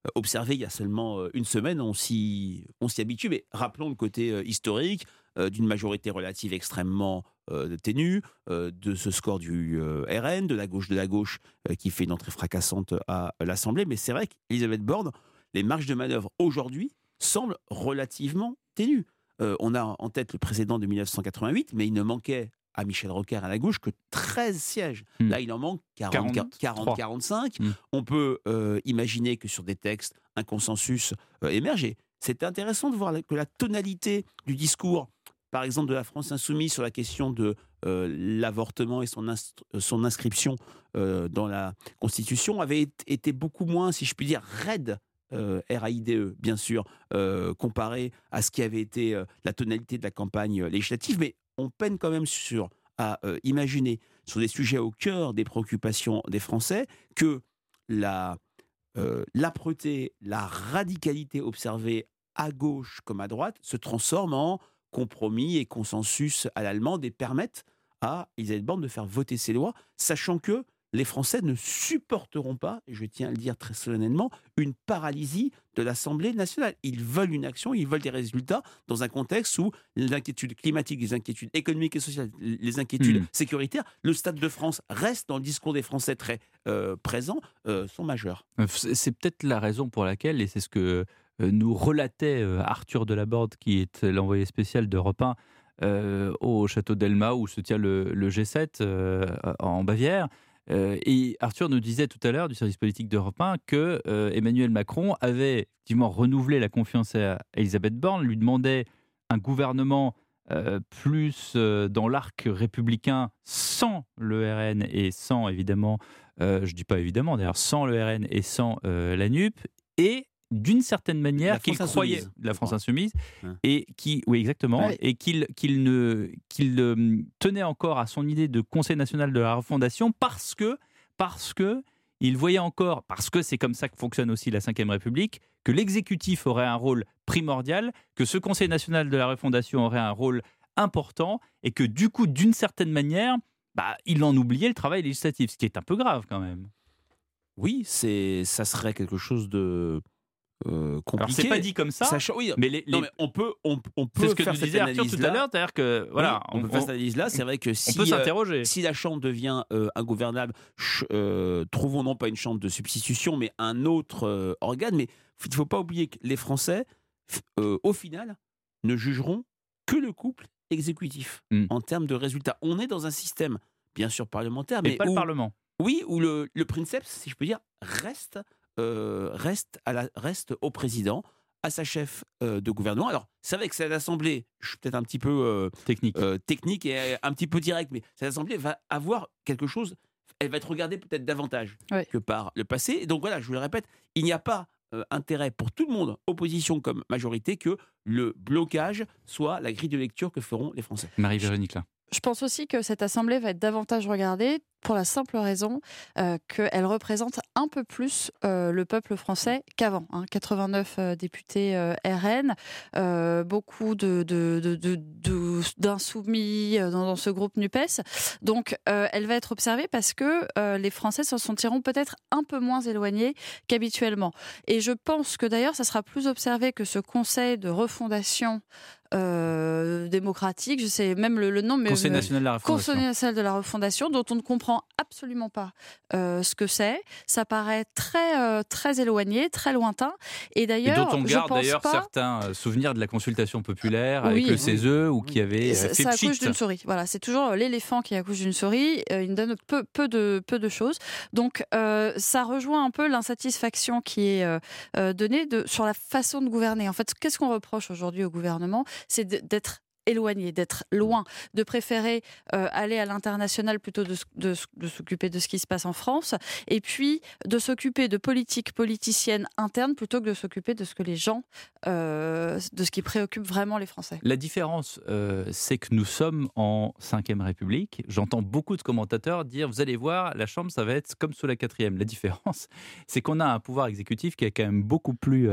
observé il y a seulement une semaine, on s'y, on s'y habitue, mais rappelons le côté euh, historique euh, d'une majorité relative extrêmement euh, ténue, euh, de ce score du euh, R N, de la gauche de la gauche euh, qui fait une entrée fracassante à l'Assemblée, mais c'est vrai qu'Elisabeth Borne, les marges de manœuvre aujourd'hui semblent relativement ténues. Euh, on a en tête le précédent de mille neuf cent quatre-vingt-huit, mais il ne manquait à Michel Rocard à la gauche que treize sièges. Mmh. Là, il en manque quarante, quarante quarante-cinq. Mmh. On peut euh, imaginer que sur des textes, un consensus euh, émerge. Et c'est intéressant de voir que la tonalité du discours, par exemple de la France insoumise sur la question de euh, l'avortement et son, inst- son inscription euh, dans la Constitution, avait été beaucoup moins, si je puis dire, raide. Euh, R A I D E, bien sûr, euh, comparé à ce qui avait été euh, la tonalité de la campagne législative, mais on peine quand même sur, à euh, imaginer, sur des sujets au cœur des préoccupations des Français, que la, euh, l'âpreté, la radicalité observée à gauche comme à droite se transforme en compromis et consensus à l'allemande et permettent à Elisabeth Borne de faire voter ces lois, sachant que les Français ne supporteront pas, et je tiens à le dire très solennellement, une paralysie de l'Assemblée nationale. Ils veulent une action, ils veulent des résultats dans un contexte où les inquiétudes climatiques, les inquiétudes économiques et sociales, les inquiétudes mmh. sécuritaires, le Stade de France reste dans le discours des Français très euh, présents, euh, sont majeures. C'est peut-être la raison pour laquelle, et c'est ce que nous relatait Arthur Delaborde, qui est l'envoyé spécial d'Europe un euh, au château d'Elma, où se tient le, le G sept euh, en Bavière. Euh, et Arthur nous disait tout à l'heure du service politique d'Europe un que euh, Emmanuel Macron avait effectivement renouvelé la confiance à Elisabeth Borne, lui demandait un gouvernement euh, plus euh, dans l'arc républicain sans le R N et sans évidemment, euh, je dis pas évidemment d'ailleurs, sans le R N et sans euh, la N U P, et d'une certaine manière qu'il croyait la France insoumise ouais. et qui oui exactement ouais. et qu'il qu'il ne qu'il euh, tenait encore à son idée de Conseil national de la refondation parce que parce que il voyait encore, parce que c'est comme ça que fonctionne aussi la cinquième République, que l'exécutif aurait un rôle primordial, que ce Conseil national de la refondation aurait un rôle important et que du coup d'une certaine manière bah, il en oubliait le travail législatif, ce qui est un peu grave quand même. Oui, c'est ça serait quelque chose de Euh, compliqué. Alors c'est pas dit comme ça, Sachant, oui, mais, les, les... Non, mais on peut, on, on peut c'est ce que faire nous cette disait Arthur tout à l'heure, c'est-à-dire que voilà, oui, on, on peut faire cette analyse-là. C'est vrai que si, on peut s'interroger. Euh, si la chambre devient euh, ingouvernable, ch- euh, trouvons non pas une chambre de substitution, mais un autre euh, organe. Mais il ne faut pas oublier que les Français, euh, au final, ne jugeront que le couple exécutif mm. en termes de résultats. On est dans un système, bien sûr parlementaire, mais mais pas où, le Parlement. Oui, où le, le princeps, si je peux dire, reste. Euh, reste, à la, reste au président, à sa chef euh, de gouvernement. Alors, c'est vrai que cette assemblée, je suis peut-être un petit peu euh, technique. Euh, technique et un petit peu direct, mais cette assemblée va avoir quelque chose, elle va être regardée peut-être davantage oui. que par le passé. Et donc voilà, je vous le répète, il n'y a pas euh, intérêt pour tout le monde, opposition comme majorité, que le blocage soit la grille de lecture que feront les Français. Marie-Véronique là. Je pense aussi que cette assemblée va être davantage regardée pour la simple raison euh, qu'elle représente un peu plus euh, le peuple français qu'avant. Hein. quatre-vingt-neuf euh, députés euh, R N, euh, beaucoup de, de, de, de, de, d'insoumis dans, dans ce groupe NUPES. Donc euh, elle va être observée parce que euh, les Français s'en sentiront peut-être un peu moins éloignés qu'habituellement. Et je pense que d'ailleurs ça sera plus observé que ce conseil de refondation Euh, démocratique, je sais même le, le nom, mais Conseil national de la refondation. Conseil national de la refondation, dont on ne comprend absolument pas euh, ce que c'est. Ça paraît très euh, très éloigné, très lointain, et d'ailleurs, et dont on garde je pense d'ailleurs pas... certains souvenirs de la consultation populaire oui, avec le oui. C E S E ou qui avait ça, fait ça pchit. accouche d'une souris. Voilà, c'est toujours l'éléphant qui accouche d'une souris. Euh, il donne peu peu de peu de choses. Donc euh, ça rejoint un peu l'insatisfaction qui est euh, donnée de sur la façon de gouverner. En fait, qu'est-ce qu'on reproche aujourd'hui au gouvernement ? C'est d'être éloigné, d'être loin, de préférer euh, aller à l'international plutôt de, de, de s'occuper de ce qui se passe en France, et puis de s'occuper de politique politicienne interne plutôt que de s'occuper de ce que les gens, euh, de ce qui préoccupe vraiment les Français. La différence, euh, c'est que nous sommes en cinquième République. J'entends beaucoup de commentateurs dire, vous allez voir, la Chambre, ça va être comme sous la quatrième. La différence, c'est qu'on a un pouvoir exécutif qui est quand même beaucoup plus euh,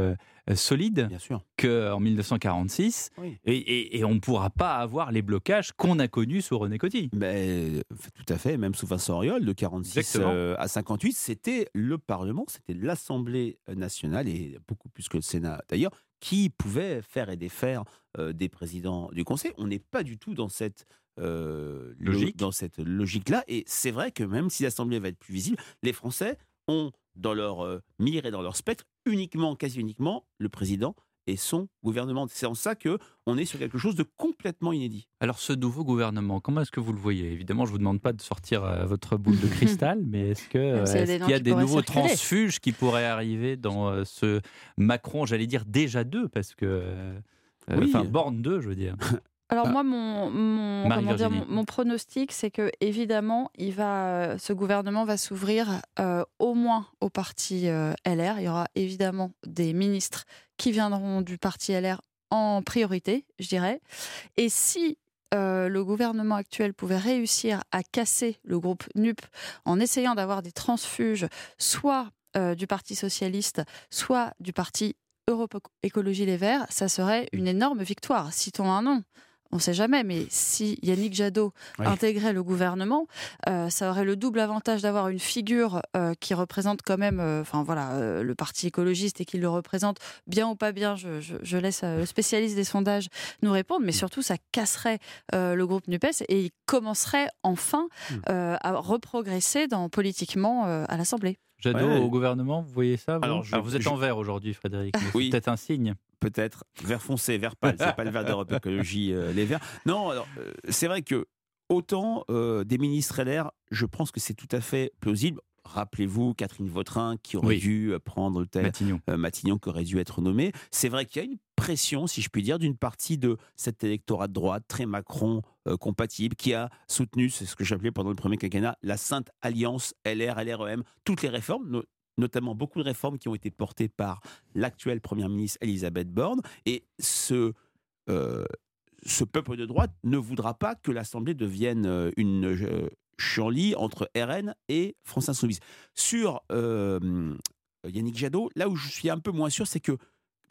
euh, solide Bien sûr. qu'en mille neuf cent quarante-six, Oui. et, et- et on ne pourra pas avoir les blocages qu'on a connus sous René Coty. Ben, tout à fait, même sous Vincent Auriol, de quarante-six Exactement. euh, à cinquante-huit, c'était le Parlement, c'était l'Assemblée nationale, et beaucoup plus que le Sénat d'ailleurs, qui pouvait faire et défaire euh, des présidents du Conseil. On n'est pas du tout dans cette, euh, lo- Logique. dans cette logique-là, et c'est vrai que même si l'Assemblée va être plus visible, les Français ont dans leur euh, mire et dans leur spectre uniquement, quasi uniquement, le président et son gouvernement. C'est en ça qu'on est sur quelque chose de complètement inédit. Alors ce nouveau gouvernement, comment est-ce que vous le voyez ? Évidemment, je ne vous demande pas de sortir euh, votre boule de cristal, mais est-ce que, Même euh, s'il y a est-ce des qu'il y a noms qui des pourraient nouveaux circuler. transfuges qui pourraient arriver dans euh, ce Macron, j'allais dire déjà deux, parce que... euh, euh, Oui. Enfin, Borne deux, je veux dire. Alors Ah. moi, mon, mon, comment dire, Marie-Virginie. mon, mon pronostic, c'est que évidemment, il va, euh, ce gouvernement va s'ouvrir euh, au moins au parti euh, L R. Il y aura évidemment des ministres qui viendront du parti L R en priorité, je dirais. Et si euh, le gouvernement actuel pouvait réussir à casser le groupe N U P en essayant d'avoir des transfuges, soit euh, du Parti socialiste, soit du parti Europe Écologie Les Verts, ça serait une énorme victoire. Citons un nom. On ne sait jamais, mais si Yannick Jadot Oui. intégrait le gouvernement, euh, ça aurait le double avantage d'avoir une figure euh, qui représente quand même, euh, enfin voilà, euh, le parti écologiste et qui le représente bien ou pas bien. Je, je- je laisse euh, le spécialiste des sondages nous répondre, mais surtout ça casserait euh, le groupe NUPES et il commencerait enfin euh, à reprogresser dans, politiquement euh, à l'Assemblée. Jadot Ouais. au gouvernement, vous voyez ça vous, Alors, je- vous êtes je- en vert aujourd'hui, Frédéric, mais Oui. c'est peut-être un signe. Peut-être vert foncé, vert pâle, c'est pas le vert d'Europe Écologie, euh, les verts. Non, alors, euh, c'est vrai que autant euh, des ministres L R, je pense que c'est tout à fait plausible. Rappelez-vous Catherine Vautrin qui aurait Oui. dû euh, prendre le tel Matignon. euh, Matignon qui aurait dû être nommé. C'est vrai qu'il y a une pression, si je puis dire, d'une partie de cet électorat de droite très Macron euh, compatible qui a soutenu, c'est ce que j'appelais pendant le premier quinquennat, la Sainte Alliance L R, L R E M, toutes les réformes, no- notamment beaucoup de réformes qui ont été portées par l'actuelle première ministre Elisabeth Borne. Et ce, euh, ce peuple de droite ne voudra pas que l'Assemblée devienne euh, une euh, chienlit entre R N et France Insoumise. Sur euh, Yannick Jadot, là où je suis un peu moins sûr, c'est que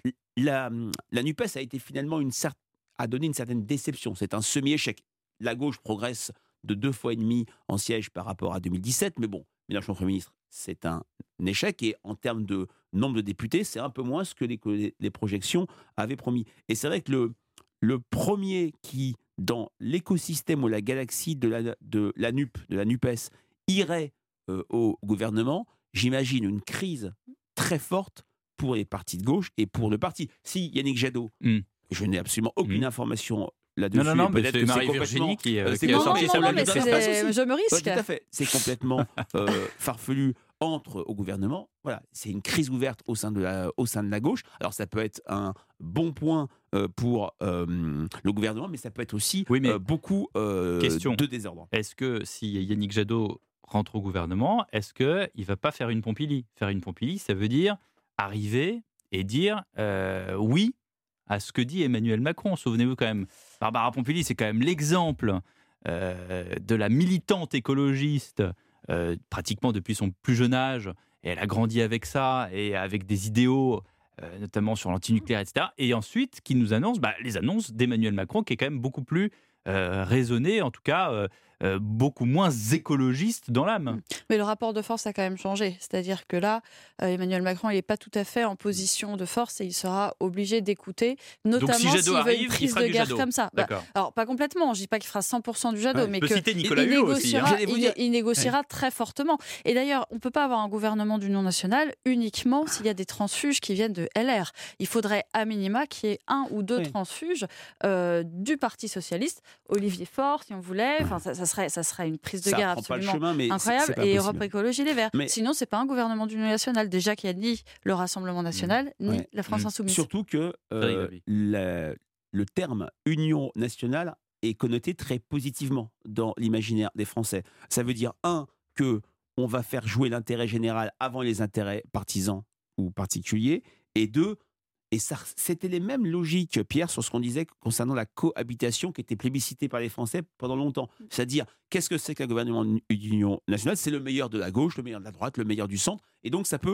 la, la NUPES a été finalement une cer- a donné une certaine déception. C'est un semi-échec. La gauche progresse de deux fois et demi en siège par rapport à deux mille dix-sept, mais bon, Mélenchon Premier ministre, c'est un échec, et en termes de nombre de députés, c'est un peu moins ce que les, que les- les projections avaient promis. Et c'est vrai que le, le premier qui, dans l'écosystème ou la galaxie de la, de la N U P, de la NUPES, irait euh, au gouvernement, j'imagine une crise très forte pour les partis de gauche et pour le parti. Si Yannick Jadot, Mm. je n'ai absolument aucune Mm. information là-dessus, Non, non, non, et mais peut-être c'est que c'est Marie-Virginie complètement- qui, euh, euh, qui c'est a Non, sorti non, sa non, boule mais de ça se c'est passe cristal. aussi. des- je me Ouais, risque. tout à fait. C'est complètement euh, farfelu entre au gouvernement. Voilà, c'est une crise ouverte au sein de la, au sein de la gauche. Alors ça peut être un bon point euh, pour euh, le gouvernement, mais ça peut être aussi Oui, mais euh, beaucoup euh, question. de désordre. Est-ce que si Yannick Jadot rentre au gouvernement, est-ce qu'il ne va pas faire une Pompili ? Faire une Pompili, ça veut dire arriver et dire euh, oui à ce que dit Emmanuel Macron. Souvenez-vous quand même, Barbara Pompili, c'est quand même l'exemple euh, de la militante écologiste, euh, pratiquement depuis son plus jeune âge. Et elle a grandi avec ça, et avec des idéaux, euh, notamment sur l'antinucléaire, et cetera. Et ensuite, qui nous annonce bah, les annonces d'Emmanuel Macron, qui est quand même beaucoup plus euh, raisonné, en tout cas euh, euh, beaucoup moins écologiste dans l'âme. Mais le rapport de force a quand même changé. C'est-à-dire que là, euh, Emmanuel Macron, il n'est pas tout à fait en position de force et il sera obligé d'écouter, notamment Donc si Jadot s'il veut arrive, une il prise fera de du guerre Jadot. comme ça. Bah, D'accord. alors, pas complètement, je ne dis pas qu'il fera cent pour cent du Jadot, Ouais, mais On peut que citer Nicolas il Hulot aussi. hein. négociera, J'allais vous il, dire- il négociera très fortement. Et d'ailleurs, on ne peut pas avoir un gouvernement d'union nationale uniquement s'il y a des transfuges qui viennent de L R. Il faudrait à minima qu'il y ait un ou deux Oui. transfuges euh, du Parti socialiste, Olivier Faure, si on voulait. Enfin, ça, ça serait, ça serait une prise de Ça guerre prend pas le absolument chemin, mais c'est- incroyable. c'est pas Et impossible. Europe Écologie Les Verts. Mais- Sinon, c'est pas un gouvernement d'union nationale. Déjà qu'il n'y a ni le Rassemblement national, ni Ouais. la France Mmh. insoumise. Surtout que euh, Frédéric Babi. la- le terme union nationale est connoté très positivement dans l'imaginaire des Français. Ça veut dire, un, que on va faire jouer l'intérêt général avant les intérêts partisans ou particuliers, et deux, et ça, c'était les mêmes logiques, Pierre, sur ce qu'on disait concernant la cohabitation qui était plébiscitée par les Français pendant longtemps. C'est-à-dire, qu'est-ce que c'est qu'un gouvernement d'union nationale ? C'est le meilleur de la gauche, le meilleur de la droite, le meilleur du centre, et donc ça peut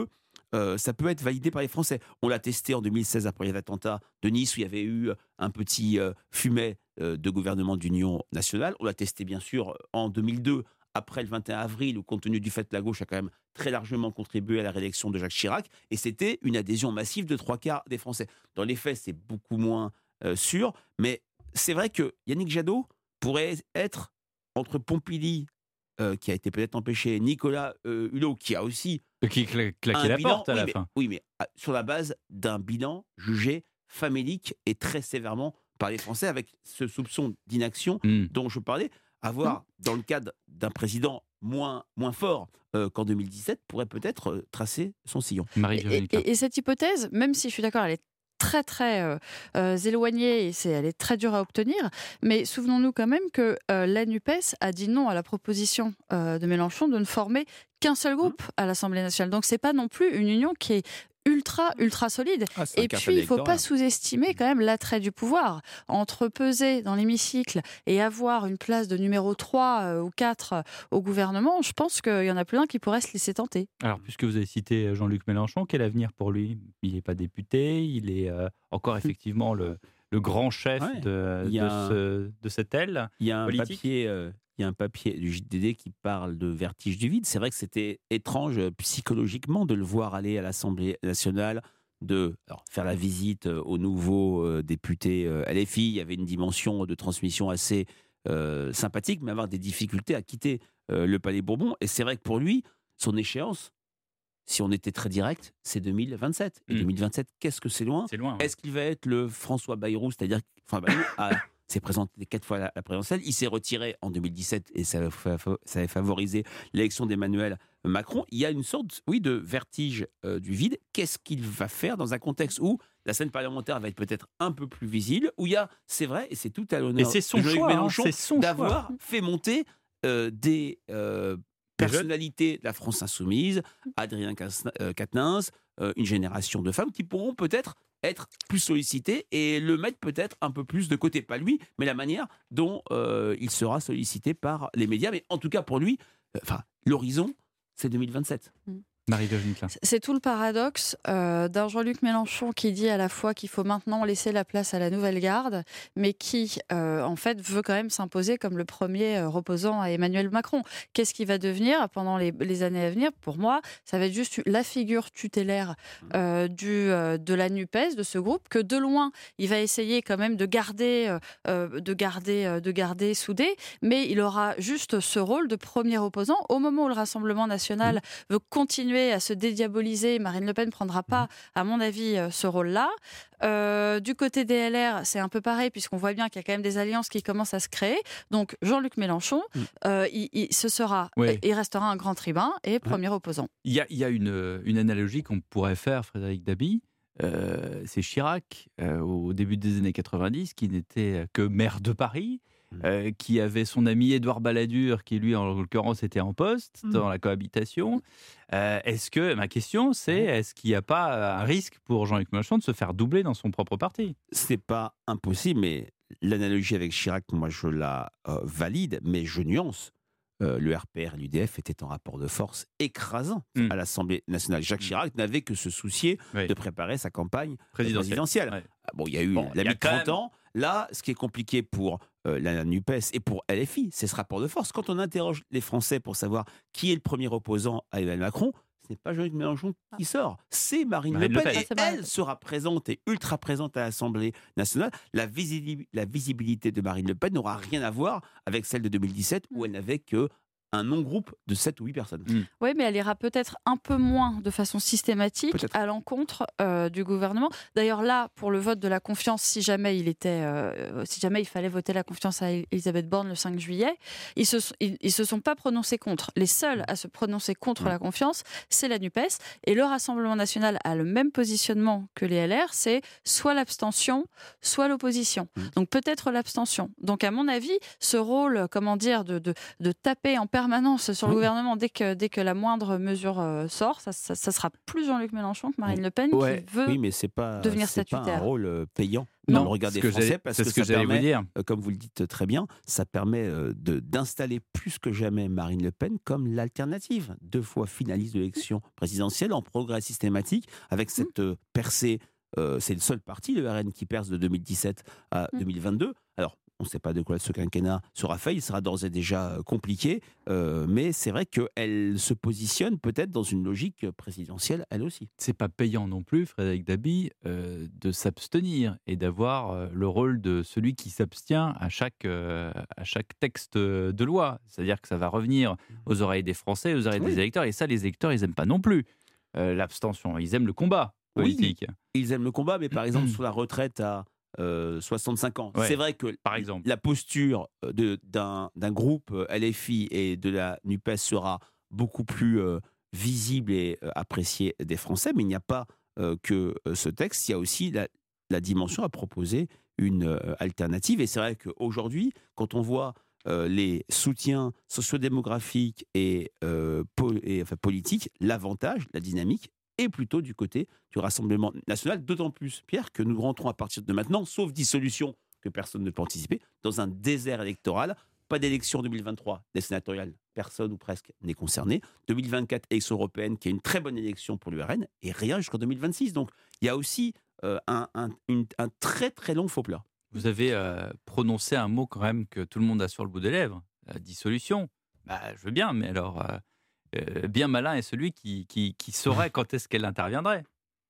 euh, ça peut être validé par les Français. On l'a testé en deux mille seize après l'attentat de Nice où il y avait eu un petit euh, fumet euh, de gouvernement d'union nationale. On l'a testé bien sûr en deux mille deux après le vingt et un avril où compte tenu du fait que la gauche a quand même très largement contribué à la réélection de Jacques Chirac et c'était une adhésion massive de trois quarts des Français. Dans les faits, c'est beaucoup moins euh, sûr, mais c'est vrai que Yannick Jadot pourrait être entre Pompili, euh, qui a été peut-être empêché, Nicolas euh, Hulot, qui a aussi Qui cla- claquait la bilan, porte à oui, la mais, fin. oui, mais euh, sur la base d'un bilan jugé famélique et très sévèrement par les Français, avec ce soupçon d'inaction Mm. dont je parlais. Avoir, dans le cadre d'un président moins, moins fort euh, qu'en deux mille dix-sept, pourrait peut-être euh, tracer son sillon. Marie Et, et- et cette hypothèse, même si je suis d'accord, elle est très très euh, euh, éloignée et c'est, elle est très dure à obtenir, mais souvenons-nous quand même que euh, la NUPES a dit non à la proposition euh, de Mélenchon de ne former qu'un seul groupe à l'Assemblée nationale. Donc c'est pas non plus une union qui est ultra ultra solide. Ah, c'est un Et cartel puis il faut pas électoral. sous-estimer quand même l'attrait du pouvoir. Entre peser dans l'hémicycle et avoir une place de numéro trois euh, ou quatre euh, au gouvernement, je pense qu'il y en a plein qui pourraient se laisser tenter. Alors, puisque vous avez cité Jean-Luc Mélenchon, quel avenir pour lui? Il n'est pas député, il est euh, encore effectivement le, le grand chef Ouais, de, il y de, a- ce- de cette aile. Il y a un politique. papier, euh, il y a un papier du J D D qui parle de vertige du vide. C'est vrai que c'était étrange euh, psychologiquement de le voir aller à l'Assemblée nationale, de alors, faire la visite euh, aux nouveaux euh, députés euh, L F I. Il y avait une dimension de transmission assez euh, sympathique, mais avoir des difficultés à quitter euh, le Palais Bourbon. Et c'est vrai que pour lui, son échéance, si on était très direct, c'est deux mille vingt-sept. Et Mm. deux mille vingt-sept, qu'est-ce que c'est loin? C'est loin. ouais. Est-ce qu'il va être le François Bayrou, c'est-à-dire François Bayrou a- s'est présenté quatre fois à la, la présidentielle, il s'est retiré en deux mille dix-sept et ça, a fa- fa- ça avait favorisé l'élection d'Emmanuel Macron. Il y a une sorte, oui, de vertige euh, du vide. Qu'est-ce qu'il va faire dans un contexte où la scène parlementaire va être peut-être un peu plus visible, où il y a, c'est vrai, et c'est tout à l'honneur Et c'est son de Jean-Luc choix, hein, Mélenchon, c'est son d'avoir choix. fait monter euh, des euh, Des jeunes. personnalités de la France insoumise, Adrien Cas- euh, Quatennens, euh, une génération de femmes qui pourront peut-être être plus sollicitées et le mettre peut-être un peu plus de côté. Pas lui, mais la manière dont euh, il sera sollicité par les médias. Mais en tout cas, pour lui, euh, enfin, l'horizon, c'est deux mille vingt-sept. Marie-Virginie Klein. C'est tout le paradoxe euh, d'un Jean-Luc Mélenchon qui dit à la fois qu'il faut maintenant laisser la place à la nouvelle garde, mais qui, euh, en fait, veut quand même s'imposer comme le premier euh, reposant à Emmanuel Macron. Qu'est-ce qu'il va devenir pendant les, les années à venir? Pour moi, ça va être juste la figure tutélaire euh, du, euh, de la NUPES, de ce groupe, que de loin, il va essayer quand même de garder, euh, de garder, euh, de garder soudé, mais il aura juste ce rôle de premier opposant. Au moment où le Rassemblement national mmh. veut continuer à se dédiaboliser, Marine Le Pen ne prendra pas, à mon avis, ce rôle-là. Euh, du côté des L R, c'est un peu pareil, puisqu'on voit bien qu'il y a quand même des alliances qui commencent à se créer. Donc, Jean-Luc Mélenchon, mm. euh, il, il, ce sera, oui. il restera un grand tribun et premier ouais. opposant. Il y a, il y a une, une analogie qu'on pourrait faire, Frédéric Dabi. Euh, c'est Chirac, euh, au début des années quatre-vingt-dix, qui n'était que maire de Paris. Euh, qui avait son ami Édouard Balladur, qui lui, en l'occurrence, était en poste mmh. dans la cohabitation. Euh, est-ce que, ma question, c'est, est-ce qu'il n'y a pas un risque pour Jean-Luc Mélenchon de se faire doubler dans son propre parti? C'est pas impossible, mais l'analogie avec Chirac, moi, je la euh, valide, mais je nuance. Euh, le R P R et l'U D F étaient en rapport de force écrasant mmh. à l'Assemblée nationale. Jacques mmh. Chirac n'avait que se soucier oui. de préparer sa campagne présidentielle. présidentielle. Ouais. Bon, il y a eu bon, la mis trente même... ans. Là, ce qui est compliqué pour euh, la NUPES et pour L F I, c'est ce rapport de force. Quand on interroge les Français pour savoir qui est le premier opposant à Emmanuel Macron, ce n'est pas Jean-Luc Mélenchon qui sort, c'est Marine, Marine Le Pen. Le Pen. Et elle sera présente et ultra présente à l'Assemblée nationale. La, visi- la visibilité de Marine Le Pen n'aura rien à voir avec celle de deux mille dix-sept où elle n'avait que un non-groupe de sept ou huit personnes. Mmh. Oui, mais elle ira peut-être un peu moins de façon systématique peut-être. à l'encontre euh, du gouvernement. D'ailleurs, là, pour le vote de la confiance, si jamais il était, euh, si jamais il fallait voter la confiance à Elisabeth Borne le cinq juillet, ils se, ils, ils se sont pas prononcés contre. Les seuls à se prononcer contre mmh. la confiance, c'est la NUPES. Et le Rassemblement national a le même positionnement que les L R, c'est soit l'abstention, soit l'opposition. Mmh. Donc peut-être l'abstention. Donc à mon avis, ce rôle, comment dire, de, de, de taper en permanence permanence sur le Oui. gouvernement. Dès que, dès que la moindre mesure euh, sort, ça, ça, ça sera plus Jean-Luc Mélenchon que Marine Le Pen Ouais. qui veut Oui, mais c'est pas, devenir c'est pas un statutaire. rôle euh, payant Non, dans le regard ce des que Français j'allais- parce c'est que, ce que ça j'allais vous permet, dire. euh, comme vous le dites très bien, ça permet euh, de, d'installer plus que jamais Marine Le Pen comme l'alternative. Deux fois finaliste de l'élection présidentielle en progrès systématique avec cette euh, percée. Euh, c'est le seul parti, le R N, qui perce de deux mille dix-sept à Mm. deux mille vingt-deux. Alors, on ne sait pas de quoi ce quinquennat sera fait, il sera d'ores et déjà euh, compliqué, euh, mais c'est vrai qu'elle se positionne peut-être dans une logique présidentielle, elle aussi. C'est pas payant non plus, Frédéric Dabi, euh, de s'abstenir et d'avoir euh, le rôle de celui qui s'abstient à chaque, euh, à chaque texte de loi. C'est-à-dire que ça va revenir aux oreilles des Français, aux oreilles Oui. des électeurs, et ça, les électeurs, ils n'aiment pas non plus euh, l'abstention. Ils aiment le combat Oui. politique, Ils aiment le combat, mais par exemple, sur la retraite à euh, soixante-cinq ans, Ouais. c'est vrai que par exemple. la posture de, d'un, d'un groupe euh, L F I et de la NUPES sera beaucoup plus euh, visible et euh, appréciée des Français, mais il n'y a pas euh, que euh, ce texte, il y a aussi la, la dimension à proposer une euh, alternative. Et c'est vrai qu'aujourd'hui, quand on voit euh, les soutiens sociodémographiques et, euh, po- et enfin, politiques, l'avantage, la dynamique, est plutôt du côté du Rassemblement national, d'autant plus, Pierre, que nous rentrons à partir de maintenant, sauf dissolution que personne ne peut anticiper, dans un désert électoral. Pas d'élection en deux mille vingt-trois, des sénatoriales, personne ou presque n'est concerné. deux mille vingt-quatre, élection européenne, qui est une très bonne élection pour l'U R N, et rien jusqu'en deux mille vingt-six. Donc il y a aussi euh, un, un, une- un très très long faux plat. Vous avez euh, prononcé un mot quand même que tout le monde a sur le bout des lèvres, la dissolution. Bah, je veux bien, mais alors, euh, euh, bien malin est celui qui, qui, qui saurait quand est-ce qu'elle interviendrait.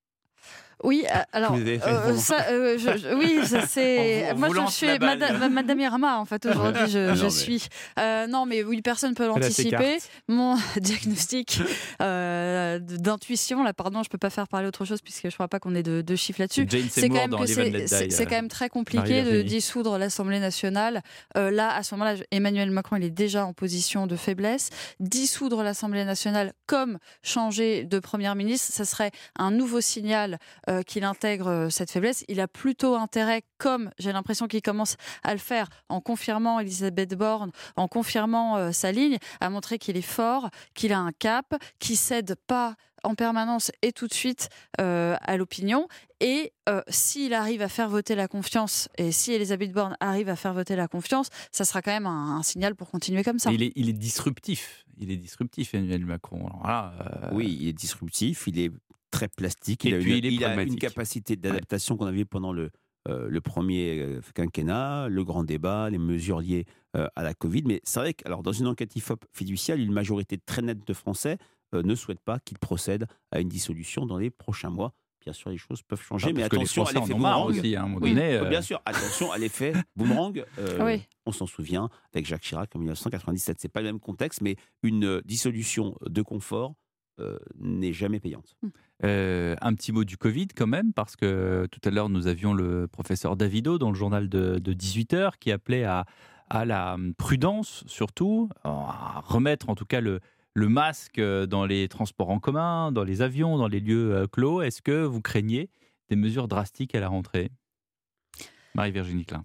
Oui, euh, alors, Vous avez fait euh, le bon. ça, euh, je, je- oui, ça, c'est. On vous- on Moi, vous je lance suis la balle. Madame, Madame Irma, en fait, aujourd'hui, je, Ah non, je mais- suis. Euh, non, mais oui, personne ne peut Elle a ses l'anticiper. cartes. Mon diagnostic euh, d'intuition, là, pardon, je ne peux pas faire parler autre chose, puisque je ne crois pas qu'on ait de, de chiffres là-dessus. Jane C'est quand Seymour même dans que Live and c'est Let c'est- Die, c'est euh, quand même très compliqué de Marie-Virginie. dissoudre l'Assemblée nationale. Euh, là, à ce moment-là, Emmanuel Macron, il est déjà en position de faiblesse. Dissoudre l'Assemblée nationale comme changer de Première ministre, ça serait un nouveau signal euh, qu'il intègre euh, cette faiblesse. Il a plutôt intérêt, comme j'ai l'impression qu'il commence à le faire, en confirmant Elisabeth Borne, en confirmant euh, sa ligne, à montrer qu'il est fort, qu'il a un cap, qu'il cède pas en permanence et tout de suite euh, à l'opinion. Et euh, s'il arrive à faire voter la confiance, et si Elisabeth Borne arrive à faire voter la confiance, ça sera quand même un, un signal pour continuer comme ça. Il est, il est disruptif. Il est disruptif, Emmanuel Macron. Alors là, euh, Oui, il est disruptif, il est très plastique, Et il, a, puis une, il est il a une pragmatique. capacité d'adaptation qu'on a vu pendant le, euh, le premier euh, quinquennat, le grand débat, les mesures liées euh, à la Covid. Mais c'est vrai que, alors, dans une enquête I F O P fiduciale, une majorité très nette de Français euh, ne souhaite pas qu'il procède à une dissolution dans les prochains mois. Bien sûr, les choses peuvent changer, ah, mais parce que les attention à Français en l'effet ont marre boomerang. aussi, à un moment Oui, donné. euh, bien sûr, attention à l'effet boomerang. Euh, Oui. On s'en souvient, avec Jacques Chirac en mille neuf cent quatre-vingt-dix-sept. C'est pas le même contexte, mais une euh, dissolution de confort euh, n'est jamais payante. Euh, un petit mot du Covid quand même, parce que tout à l'heure nous avions le professeur Davido dans le journal de, de dix-huit heures qui appelait à, à la prudence surtout, à remettre en tout cas le, le masque dans les transports en commun, dans les avions, dans les lieux euh, clos. Est-ce que vous craignez des mesures drastiques à la rentrée ? Marie-Virginie Klein.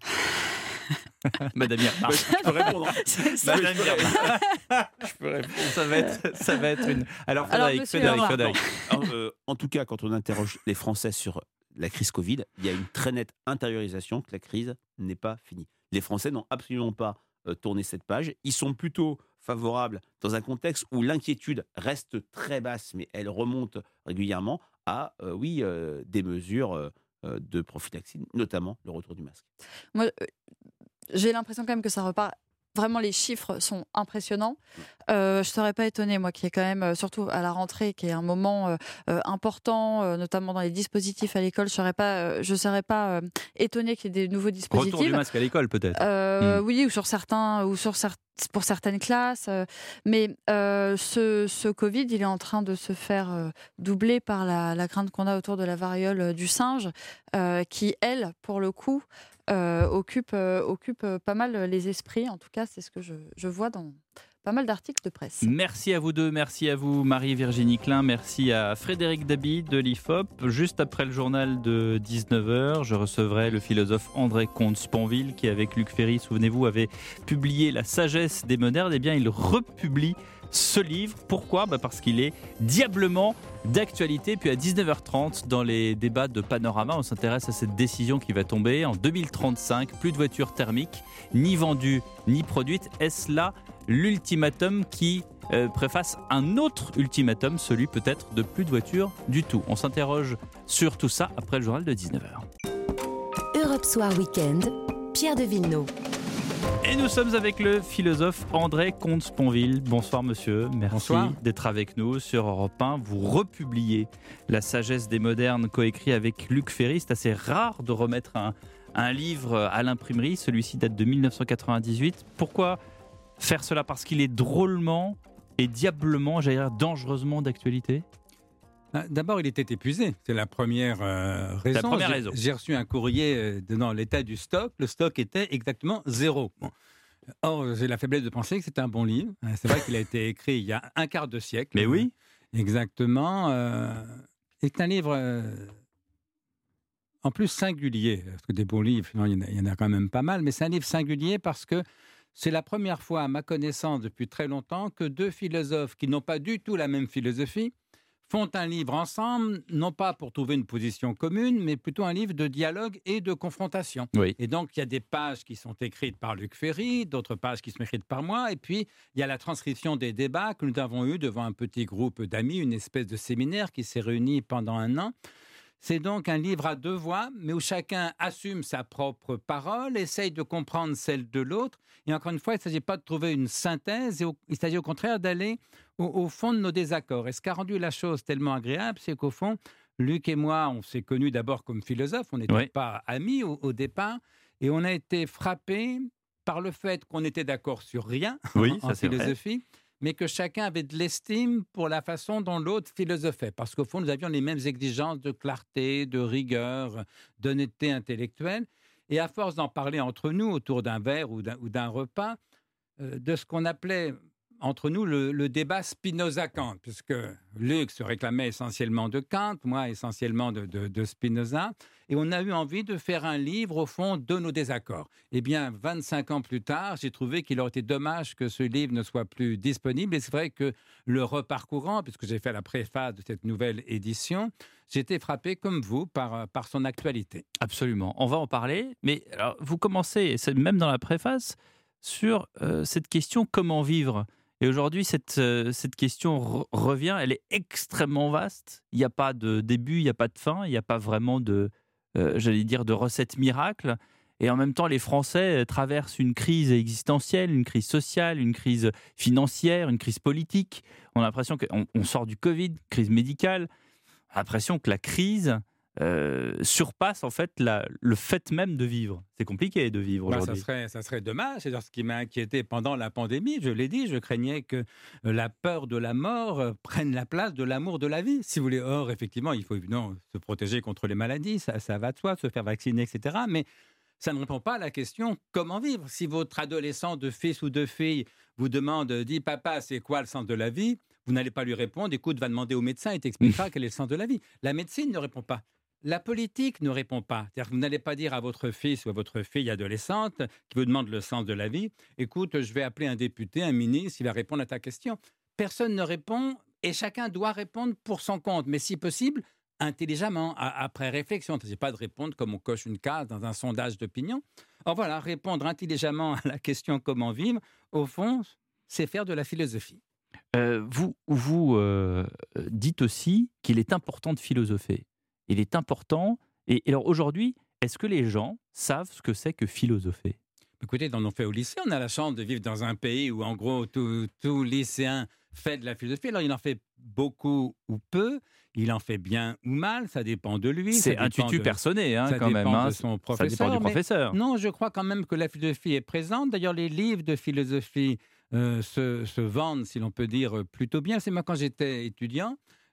Madame Irma. Je peux répondre. C'est ça. Madame Irma. Je peux répondre. Ça va être, ça va être une. Alors Alors, Frédéric, monsieur Frédéric, Irma. Frédéric. Alors, euh, en tout cas, quand on interroge les Français sur la crise Covid, il y a une très nette intériorisation que la crise n'est pas finie. Les Français n'ont absolument pas euh, tourné cette page. Ils sont plutôt favorables, dans un contexte où l'inquiétude reste très basse, mais elle remonte régulièrement, à euh, oui, euh, des mesures euh, euh, de prophylaxie, notamment le retour du masque. Moi, euh, j'ai l'impression quand même que ça repart. Vraiment, les chiffres sont impressionnants. Euh, je ne serais pas étonnée, moi, qui est quand même, euh, surtout à la rentrée, qui est un moment euh, euh, important, euh, notamment dans les dispositifs à l'école. Je ne serais pas, euh, je serais pas euh, étonnée qu'il y ait des nouveaux dispositifs. Retour du masque à l'école peut-être. Euh, Hmm. Oui, ou sur certains, ou sur cer- pour certaines classes. euh, mais euh, ce, ce Covid, il est en train de se faire euh, doubler par la, la crainte qu'on a autour de la variole euh, du singe, euh, qui, elle, pour le coup, euh, occupe, euh, occupe euh, pas mal les esprits. En tout cas, c'est ce que je, je vois dans, pas mal d'articles de presse. Merci à vous deux, merci à vous Marie-Virginie Klein, merci à Frédéric Dabi de l'I F O P. Juste après le journal de dix-neuf heures, je recevrai le philosophe André Comte-Sponville qui, avec Luc Ferry, souvenez-vous, avait publié La sagesse des modernes. Eh bien, il republie ce livre. Pourquoi ? Bah parce qu'il est diablement d'actualité. Puis à dix-neuf heures trente, dans les débats de Panorama, on s'intéresse à cette décision qui va tomber en deux mille trente-cinq. Plus de voitures thermiques, ni vendues, ni produites. Est-ce là l'ultimatum qui euh, préface un autre ultimatum, celui peut-être de plus de voitures du tout ? On s'interroge sur tout ça après le journal de dix-neuf heures. Europe Soir Weekend, Pierre de Villeneuve. Et nous sommes avec le philosophe André Comte-Sponville. Bonsoir monsieur, merci Bonsoir. d'être avec nous sur Europe un. Vous republiez La sagesse des modernes, coécrit avec Luc Ferry. C'est assez rare de remettre un, un livre à l'imprimerie. Celui-ci date de dix-neuf cent quatre-vingt-dix-huit. Pourquoi faire cela ? Parce qu'il est drôlement et diablement, j'allais dire dangereusement d'actualité ? D'abord, il était épuisé. C'est la première euh, raison. La première j'ai, raison. J'ai reçu un courrier euh, dans l'état du stock. Le stock était exactement zéro. Bon. Or, j'ai la faiblesse de penser que c'est un bon livre. C'est vrai qu'il a été écrit il y a un quart de siècle. Mais oui. Exactement. Euh, c'est un livre, euh, en plus, singulier. Parce que des bons livres, non, il, y en a, il y en a quand même pas mal. Mais c'est un livre singulier parce que c'est la première fois, à ma connaissance, depuis très longtemps, que deux philosophes qui n'ont pas du tout la même philosophie font un livre ensemble, non pas pour trouver une position commune, mais plutôt un livre de dialogue et de confrontation. Oui. Et donc, il y a des pages qui sont écrites par Luc Ferry, d'autres pages qui sont écrites par moi, et puis il y a la transcription des débats que nous avons eus devant un petit groupe d'amis, une espèce de séminaire qui s'est réuni pendant un an. C'est donc un livre à deux voix, mais où chacun assume sa propre parole, essaye de comprendre celle de l'autre. Et encore une fois, il ne s'agit pas de trouver une synthèse, et au, il s'agit au contraire d'aller au, au fond de nos désaccords. Et ce qui a rendu la chose tellement agréable, c'est qu'au fond, Luc et moi, on s'est connus d'abord comme philosophes, on n'était Oui. pas amis au, au départ, et on a été frappés par le fait qu'on était d'accord sur rien Oui, en, ça, en c'est vrai. philosophie, mais que chacun avait de l'estime pour la façon dont l'autre philosophait. Parce qu'au fond, nous avions les mêmes exigences de clarté, de rigueur, d'honnêteté intellectuelle. Et à force d'en parler entre nous, autour d'un verre ou d'un, ou d'un repas, euh, de ce qu'on appelait entre nous le, le débat Spinoza-Kant, puisque Luc se réclamait essentiellement de Kant, moi essentiellement de, de, de Spinoza, et on a eu envie de faire un livre, au fond, de nos désaccords. Eh bien, vingt-cinq ans plus tard, j'ai trouvé qu'il aurait été dommage que ce livre ne soit plus disponible, et c'est vrai que le reparcourant, puisque j'ai fait la préface de cette nouvelle édition, j'ai été frappé, comme vous, par, par son actualité. Absolument, on va en parler, mais alors, vous commencez, et c'est même dans la préface, sur euh, cette question « Comment vivre ?» Et aujourd'hui, cette, euh, cette question re- revient, elle est extrêmement vaste. Il n'y a pas de début, il n'y a pas de fin, il n'y a pas vraiment de, euh, j'allais dire, de recette miracle. Et en même temps, les Français traversent une crise existentielle, une crise sociale, une crise financière, une crise politique. On a l'impression qu'on on sort du Covid, crise médicale. On a l'impression que la crise euh, surpasse en fait la, le fait même de vivre. C'est compliqué de vivre Bah, aujourd'hui. ça serait, ça serait dommage. C'est-à-dire, ce qui m'a inquiété pendant la pandémie, je l'ai dit, je craignais que la peur de la mort euh, prenne la place de l'amour de la vie. Si vous voulez, or, effectivement, il faut évidemment se protéger contre les maladies, ça, ça va de soi, se faire vacciner, et cetera. Mais ça ne répond pas à la question comment vivre. Si votre adolescent de fils ou de fille vous demande, dit papa, c'est quoi le sens de la vie? Vous n'allez pas lui répondre, écoute, va demander au médecin, il t'expliquera quel est le sens de la vie. La médecine ne répond pas. La politique ne répond pas. C'est-à-dire que vous n'allez pas dire à votre fils ou à votre fille adolescente qui vous demande le sens de la vie, écoute, je vais appeler un député, un ministre, il va répondre à ta question. Personne ne répond et chacun doit répondre pour son compte, mais si possible, intelligemment, après réflexion. Il ne s'agit pas de répondre comme on coche une case dans un sondage d'opinion. Or voilà, répondre intelligemment à la question comment vivre, au fond, c'est faire de la philosophie. Euh, vous vous euh, dites aussi qu'il est important de philosopher. Il est important. Et, et alors aujourd'hui, est-ce que les gens savent ce que c'est que philosopher ? Écoutez, on en fait au lycée. On a la chance de vivre dans un pays où, en gros, tout, tout lycéen fait de la philosophie. Alors, il en fait beaucoup ou peu. Il en fait bien ou mal. Ça dépend de lui. C'est un tutu de, personné, hein, ça quand même. Hein. De son professeur, ça dépend du professeur. Non, je crois quand même que la philosophie est présente. D'ailleurs, les livres de philosophie euh, se, se vendent, si l'on peut dire, plutôt bien. C'est moi, quand j'étais étudiant,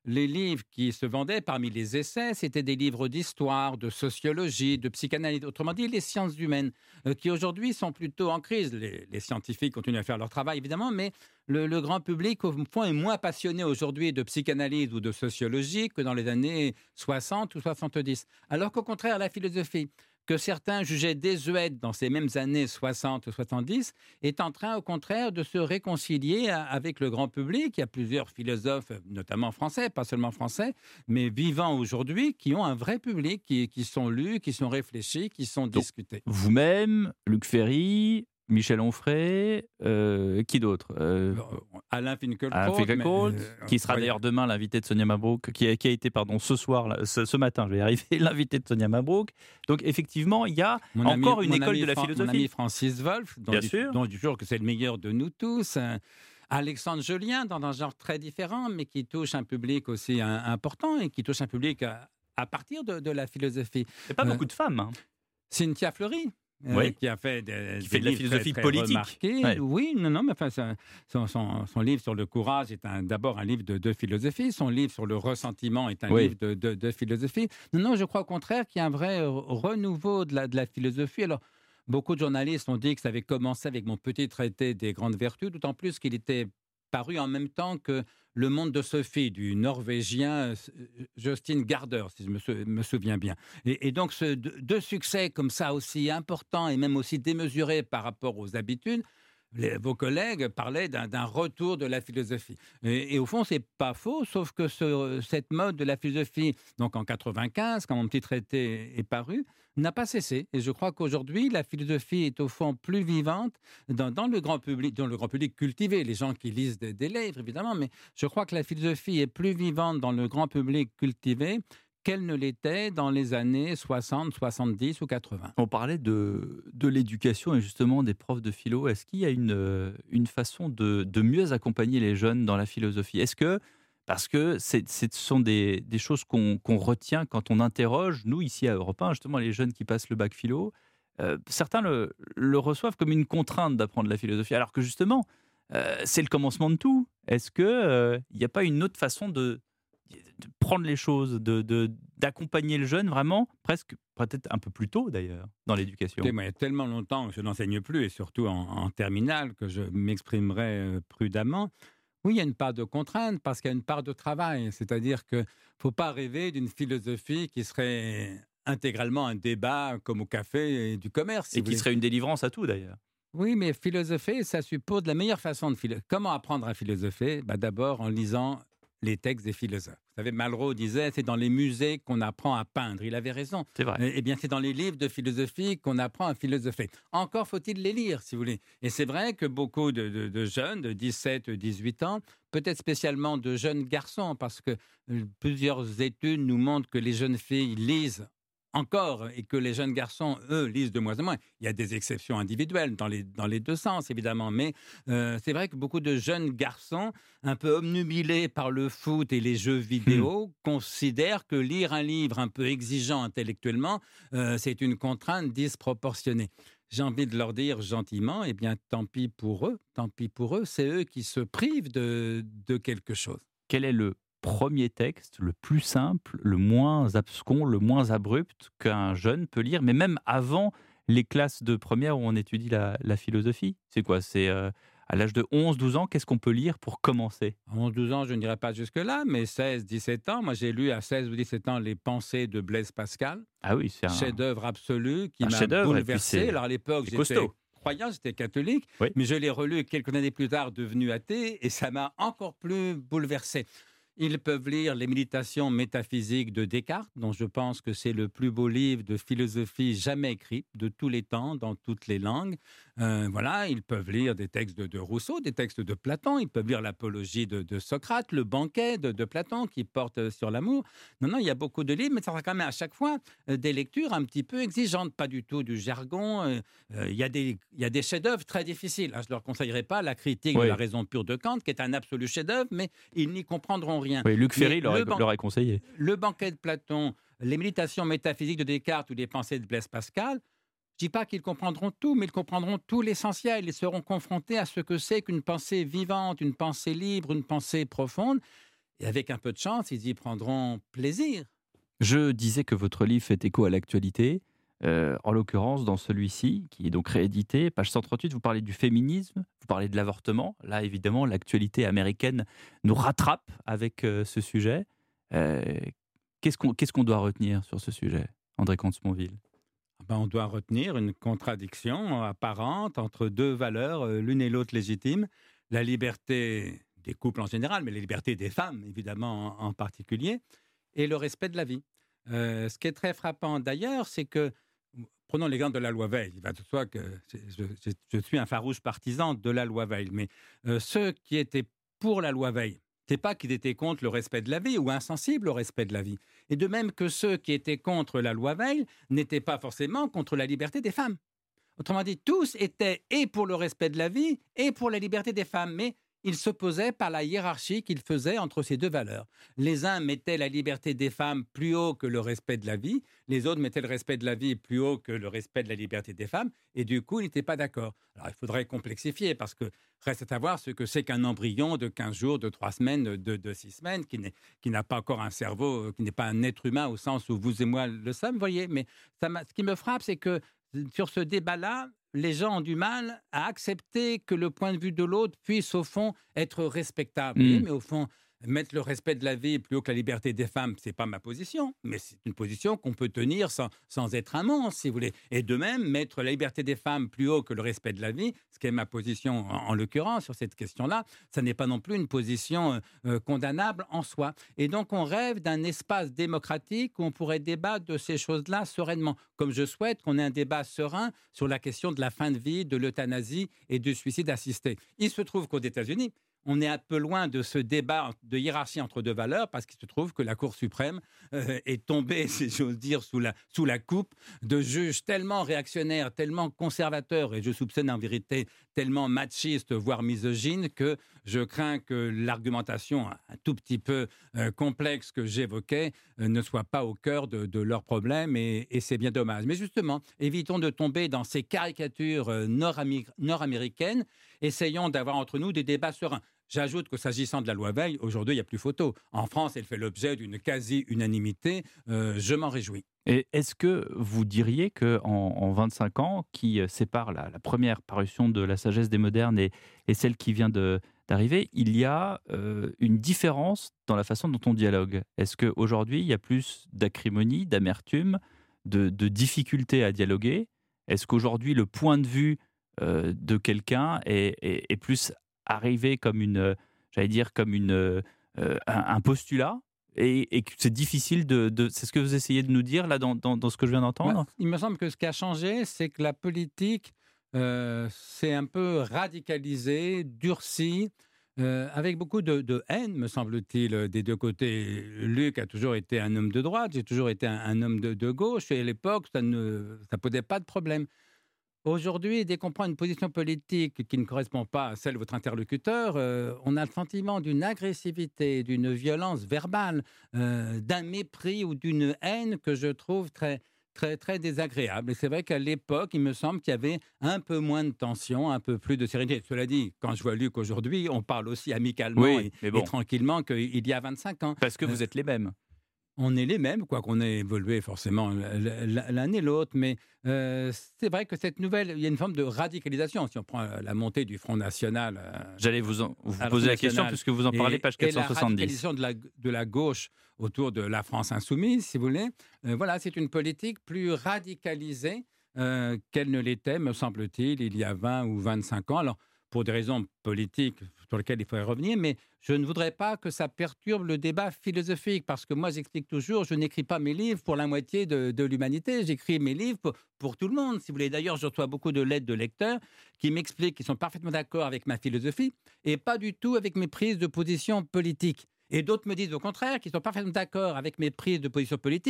les livres qui se vendaient parmi les essais, c'était des livres d'histoire, de sociologie, de psychanalyse, autrement dit les sciences humaines, euh, qui aujourd'hui sont plutôt en crise. Les, les scientifiques continuent à faire leur travail, évidemment, mais le, le grand public, au fond, est moins passionné aujourd'hui de psychanalyse ou de sociologie que dans les années soixante ou soixante-dix. Alors qu'au contraire, la philosophie, que certains jugeaient désuète dans ces mêmes années soixante ou soixante-dix, est en train, au contraire, de se réconcilier avec le grand public. Il y a plusieurs philosophes, notamment français, pas seulement français, mais vivants aujourd'hui, qui ont un vrai public, qui, qui sont lus, qui sont réfléchis, qui sont Donc, discutés. Vous-même, Luc Ferry, Michel Onfray, euh, qui d'autre euh, Alain Finkielkraut, Alain Finkielkraut, mais, euh, qui sera voyez. d'ailleurs demain l'invité de Sonia Mabrouk, qui a, qui a été, pardon, ce soir, là, ce, ce matin, je vais y arriver, l'invité de Sonia Mabrouk. Donc effectivement, il y a Mon encore ami, une mon école ami de la Fran- philosophie. Mon ami Francis Wolff, dont, Bien dit, sûr. dont dit toujours que c'est le meilleur de nous tous. euh, Alexandre Jolien, dans un genre très différent, mais qui touche un public aussi un, important et qui touche un public à, à partir de, de la philosophie. C'est pas Euh, beaucoup de femmes. Hein. Cynthia Fleury. euh, Oui. qui a fait des, Qui des fait de la livres philosophie très, très politique. remarqués. Ouais. Oui, non, non, mais enfin, son, son, son- son livre sur le courage est un- d'abord un livre de, de philosophie. Son livre sur le ressentiment est un Oui. livre de, de- de philosophie. Non, non, je crois au contraire qu'il y a un vrai euh, renouveau de la, de la philosophie. Alors, beaucoup de journalistes ont dit que ça avait commencé avec mon petit traité des grandes vertus, d'autant plus qu'il était paru en même temps que Le Monde de Sophie du Norvégien euh, Justin Gardner, si je me, sou- me souviens bien. Et, et donc, ce, deux, deux succès comme ça aussi importants et même aussi démesurés par rapport aux habitudes, les- vos collègues parlaient d'un d'un retour de la philosophie. Et, et au fond, c'est pas faux, sauf que ce- cette mode de la philosophie, donc en quatre-vingt-quinze, quand mon petit traité est paru, n'a pas cessé. Et je crois qu'aujourd'hui, la philosophie est au fond plus vivante dans, dans le grand public, dans le grand public cultivé, les gens qui lisent des, des livres, évidemment, mais je crois que la philosophie est plus vivante dans le grand public cultivé qu'elle ne l'était dans les années soixante, soixante-dix ou quatre-vingts. On parlait de, de l'éducation et justement des profs de philo. Est-ce qu'il y a une, euh, une façon de, de mieux accompagner les jeunes dans la philosophie ? Est-ce que, parce que c'est- c'est- ce sont des, des choses qu'on qu'on retient quand on interroge, nous ici à Europe un, justement les jeunes qui passent le bac philo, euh, certains le, le reçoivent comme une contrainte d'apprendre la philosophie, alors que justement, euh, c'est le commencement de tout. Est-ce qu'il n'y a pas une autre façon de, de prendre les choses, de, de- d'accompagner le jeune vraiment, presque, peut-être un peu plus tôt d'ailleurs, dans l'éducation. Écoutez, moi, il y a tellement longtemps que je n'enseigne plus, et surtout en, en terminale, que je m'exprimerai euh, prudemment. Oui, il y a une part de contrainte parce qu'il y a une part de travail. C'est-à-dire qu'il ne faut pas rêver d'une philosophie qui serait intégralement un débat comme au café et du commerce. si Et vous qui voulez. serait une délivrance à tout d'ailleurs. Oui, mais philosopher, ça suppose la meilleure façon de philosopher. Comment apprendre à philosopher ? Bah, d'abord en lisant les textes des philosophes. Vous savez, Malraux disait, c'est dans les musées qu'on apprend à peindre. Il avait raison. C'est vrai. Eh bien, c'est dans les livres de philosophie qu'on apprend à philosopher. Encore faut-il les lire, si vous voulez. Et c'est vrai que beaucoup de, de- de jeunes de dix-sept, dix-huit ans, peut-être spécialement de jeunes garçons, parce que euh, plusieurs études nous montrent que les jeunes filles lisent encore et que les jeunes garçons, eux, lisent de moins en moins. Il y a des exceptions individuelles dans les, dans les deux sens, évidemment, mais euh, c'est vrai que beaucoup de jeunes garçons, un peu obnubilés par le foot et les jeux vidéo, considèrent que lire un livre un peu exigeant intellectuellement, euh, c'est une contrainte disproportionnée. J'ai envie de leur dire gentiment, eh bien, tant pis pour eux, tant pis pour eux, c'est eux qui se privent de, de quelque chose. Quel est le premier texte le plus simple, le moins abscon, le moins abrupt qu'un jeune peut lire, mais même avant les classes de première où on étudie la, la philosophie? C'est quoi? C'est euh, à l'âge de onze douze ans, qu'est-ce qu'on peut lire pour commencer? À onze douze ans, je n'irai pas jusque-là, mais seize dix-sept ans, moi j'ai lu à seize ou dix-sept ans Les Pensées de Blaise Pascal, Ah oui, c'est un... chef-d'œuvre absolu qui un m'a chef-d'œuvre, et puis bouleversé. c'est- Alors à l'époque, c'est j'étais costaud. croyant, j'étais catholique, Oui. mais je l'ai relu quelques années plus tard, devenu athée, et ça m'a encore plus bouleversé. Ils peuvent lire les Méditations métaphysiques de Descartes, dont je pense que c'est le plus beau livre de philosophie jamais écrit, de tous les temps, dans toutes les langues. Euh, voilà, ils peuvent lire des textes de, de Rousseau, des textes de Platon, ils peuvent lire l'Apologie de, de Socrate, le banquet de, de Platon qui porte sur l'amour. Non, non, il y a beaucoup de livres, mais ça sera quand même à chaque fois euh, des lectures un petit peu exigeantes, pas du tout du jargon. Euh, euh, Il y a des, il y a des chefs-d'œuvre très difficiles. Ah, je ne leur conseillerais pas la critique Oui. de la raison pure de Kant, qui est un absolu chef-d'œuvre, mais ils n'y comprendront rien. Oui, Luc Ferry Mais l'aurait le ban- l'aurait conseillé. Le banquet de Platon, les Méditations métaphysiques de Descartes ou les Pensées de Blaise Pascal, je ne dis pas qu'ils comprendront tout, mais ils comprendront tout l'essentiel. Ils seront confrontés à ce que c'est qu'une pensée vivante, une pensée libre, une pensée profonde. Et avec un peu de chance, ils y prendront plaisir. Je disais que votre livre fait écho à l'actualité. Euh, en l'occurrence, dans celui-ci, qui est donc réédité, page cent trente-huit, vous parlez du féminisme, vous parlez de l'avortement. Là, évidemment, l'actualité américaine nous rattrape avec euh, ce sujet. Euh, qu'est-ce qu'on, qu'est-ce qu'on doit retenir sur ce sujet, André Comte-Sponville ? Ben, on doit retenir une contradiction apparente entre deux valeurs, euh, l'une et l'autre légitimes. La liberté des couples en général, mais la liberté des femmes, évidemment, en, en particulier, et le respect de la vie. Euh, ce qui est très frappant d'ailleurs, c'est que, prenons l'exemple de la loi Veil, il va de soi que je, je, je suis un farouche partisan de la loi Veil, mais euh, ceux qui étaient pour la loi Veil, c'est pas qu'ils étaient contre le respect de la vie ou insensibles au respect de la vie. Et de même que ceux qui étaient contre la loi Veil n'étaient pas forcément contre la liberté des femmes. Autrement dit, tous étaient et pour le respect de la vie et pour la liberté des femmes, mais ils s'opposaient par la hiérarchie qu'ils faisaient entre ces deux valeurs. Les uns mettaient la liberté des femmes plus haut que le respect de la vie, les autres mettaient le respect de la vie plus haut que le respect de la liberté des femmes, et du coup, ils n'étaient pas d'accord. Alors, il faudrait complexifier, parce que reste à savoir ce que c'est qu'un embryon de quinze jours, de trois semaines, de, de six semaines, qui, n'est, qui n'a pas encore un cerveau, qui n'est pas un être humain au sens où vous et moi le sommes, voyez. Mais ça ce qui me frappe, c'est que sur ce débat-là, les gens ont du mal à accepter que le point de vue de l'autre puisse, au fond, être respectable. Mmh. Oui, mais au fond, mettre le respect de la vie plus haut que la liberté des femmes, ce n'est pas ma position, mais c'est une position qu'on peut tenir sans, sans être un monstre, si vous voulez. Et de même, mettre la liberté des femmes plus haut que le respect de la vie, ce qui est ma position en, en l'occurrence sur cette question-là, ça n'est pas non plus une position euh, condamnable en soi. Et donc, on rêve d'un espace démocratique où on pourrait débattre de ces choses-là sereinement, comme je souhaite qu'on ait un débat serein sur la question de la fin de vie, de l'euthanasie et du suicide assisté. Il se trouve qu'aux États-Unis, on est un peu loin de ce débat de hiérarchie entre deux valeurs, parce qu'il se trouve que la Cour suprême euh, est tombée, si j'ose dire, sous la, sous la coupe de juges tellement réactionnaires, tellement conservateurs, et je soupçonne en vérité tellement machistes, voire misogynes, que je crains que l'argumentation un tout petit peu euh, complexe que j'évoquais euh, ne soit pas au cœur de, de leurs problèmes, et, et c'est bien dommage. Mais justement, évitons de tomber dans ces caricatures euh, nord-amé- nord-américaines, essayons d'avoir entre nous des débats sereins. J'ajoute que s'agissant de la loi Veil, aujourd'hui, il n'y a plus photo. En France, elle fait l'objet d'une quasi-unanimité. Euh, je m'en réjouis. Et est-ce que vous diriez qu'en en vingt-cinq ans, qui sépare la, la première parution de La sagesse des modernes et, et celle qui vient de, d'arriver, il y a euh, une différence dans la façon dont on dialogue? Est-ce qu'aujourd'hui, il y a plus d'acrimonie, d'amertume, de, de difficulté à dialoguer? Est-ce qu'aujourd'hui, le point de vue euh, de quelqu'un est, est, est plus arrivé comme une, j'allais dire, comme une, euh, un, un postulat, et, et que c'est difficile de, de... C'est ce que vous essayez de nous dire, là, dans, dans, dans ce que je viens d'entendre? Ouais, il me semble que ce qui a changé, c'est que la politique euh, s'est un peu radicalisée, durcie, euh, avec beaucoup de, de haine, me semble-t-il, des deux côtés. Luc a toujours été un homme de droite, j'ai toujours été un, un homme de, de gauche, et à l'époque, ça ne ça posait pas de problème. Aujourd'hui, dès qu'on prend une position politique qui ne correspond pas à celle de votre interlocuteur, euh, on a le sentiment d'une agressivité, d'une violence verbale, euh, d'un mépris ou d'une haine que je trouve très, très, très désagréable. Et c'est vrai qu'à l'époque, il me semble qu'il y avait un peu moins de tension, un peu plus de sérénité. Cela dit, quand je vois Luc aujourd'hui, on parle aussi amicalement oui, et, bon. et tranquillement qu'il y a vingt-cinq ans. Parce que vous êtes les mêmes. On est les mêmes, quoi qu'on ait évolué forcément l'un et l'autre, mais euh, c'est vrai que cette nouvelle, il y a une forme de radicalisation. Si on prend la montée du Front National, euh, j'allais vous, en, vous poser la question puisque vous en parlez, page quatre cent soixante-dix. Et la radicalisation de la, de la gauche autour de la France insoumise, si vous voulez, euh, voilà, c'est une politique plus radicalisée euh, qu'elle ne l'était, me semble-t-il, il y a vingt ou vingt-cinq ans. Alors, pour des raisons politiques sur lesquelles il faudrait revenir, mais je ne voudrais pas que ça perturbe le débat philosophique, parce que moi, j'explique toujours, je n'écris pas mes livres pour la moitié de, de l'humanité, j'écris mes livres pour, pour tout le monde, si vous voulez. D'ailleurs, je reçois beaucoup de lettres de lecteurs qui m'expliquent qu'ils sont parfaitement d'accord avec ma philosophie et pas du tout avec mes prises de position politique. Et d'autres me disent au contraire qu'ils sont parfaitement d'accord avec mes prises de position politique,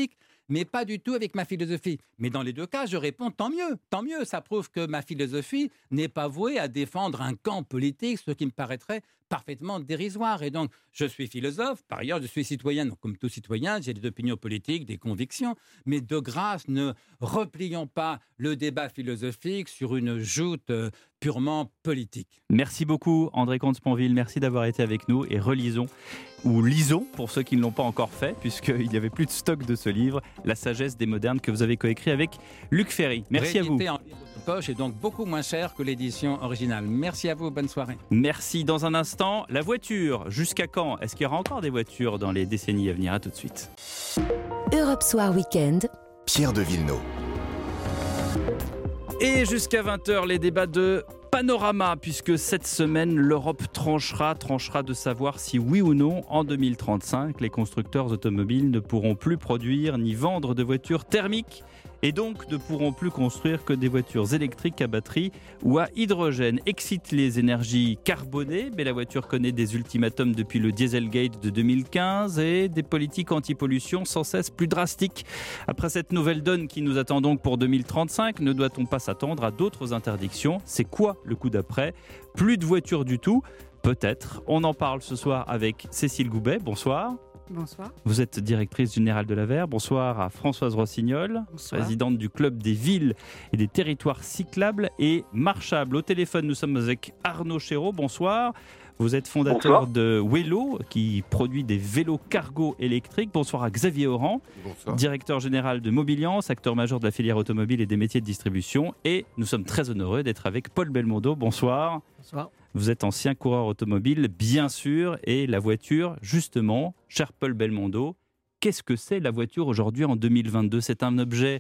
mais pas du tout avec ma philosophie. Mais dans les deux cas, je réponds tant mieux, tant mieux. Ça prouve que ma philosophie n'est pas vouée à défendre un camp politique, ce qui me paraîtrait parfaitement dérisoire. Et donc, je suis philosophe, par ailleurs, je suis citoyen. Donc, comme tout citoyen, j'ai des opinions politiques, des convictions. Mais de grâce, ne replions pas le débat philosophique sur une joute euh, purement politique. Merci beaucoup, André Comte-Sponville. Merci d'avoir été avec nous et relisons, ou lisons pour ceux qui ne l'ont pas encore fait, puisqu'il n'y avait plus de stock de ce livre, La sagesse des modernes, que vous avez coécrit avec Luc Ferry. Merci à vous. Réédité en livre de poche et donc beaucoup moins cher que l'édition originale. Merci à vous, bonne soirée. Merci. Dans un instant, la voiture. Jusqu'à quand? Est-ce qu'il y aura encore des voitures dans les décennies à venir? À tout de suite. Europe Soir Weekend. Pierre de Villeneuve. Et jusqu'à vingt heures, les débats de Panorama, puisque cette semaine, l'Europe tranchera, tranchera de savoir si oui ou non, en deux mille trente-cinq, les constructeurs automobiles ne pourront plus produire ni vendre de voitures thermiques et donc ne pourront plus construire que des voitures électriques à batterie ou à hydrogène. Excite les énergies carbonées, mais la voiture connaît des ultimatums depuis le Dieselgate de deux mille quinze et des politiques anti-pollution sans cesse plus drastiques. Après cette nouvelle donne qui nous attend donc pour deux mille trente-cinq, ne doit-on pas s'attendre à d'autres interdictions? C'est quoi le coup d'après? Plus de voitures du tout? Peut-être. On en parle ce soir avec Cécile Goubet. Bonsoir. Bonsoir. Vous êtes directrice générale de l'A V E R. Bonsoir à Françoise Rossignol, Bonsoir. présidente du Club des villes et des territoires cyclables et marchables. Au téléphone, nous sommes avec Arnaud Chéreau. Bonsoir. Vous êtes fondateur Bonsoir. de Wello, qui produit des vélos cargo électriques. Bonsoir à Xavier Oran, Bonsoir. directeur général de Mobiliance, acteur majeur de la filière automobile et des métiers de distribution. Et nous sommes très honoreux d'être avec Paul Belmondo. Bonsoir. Bonsoir. Vous êtes ancien coureur automobile, bien sûr, et la voiture, justement, cher Paul Belmondo, qu'est-ce que c'est la voiture aujourd'hui en deux mille vingt-deux? C'est un objet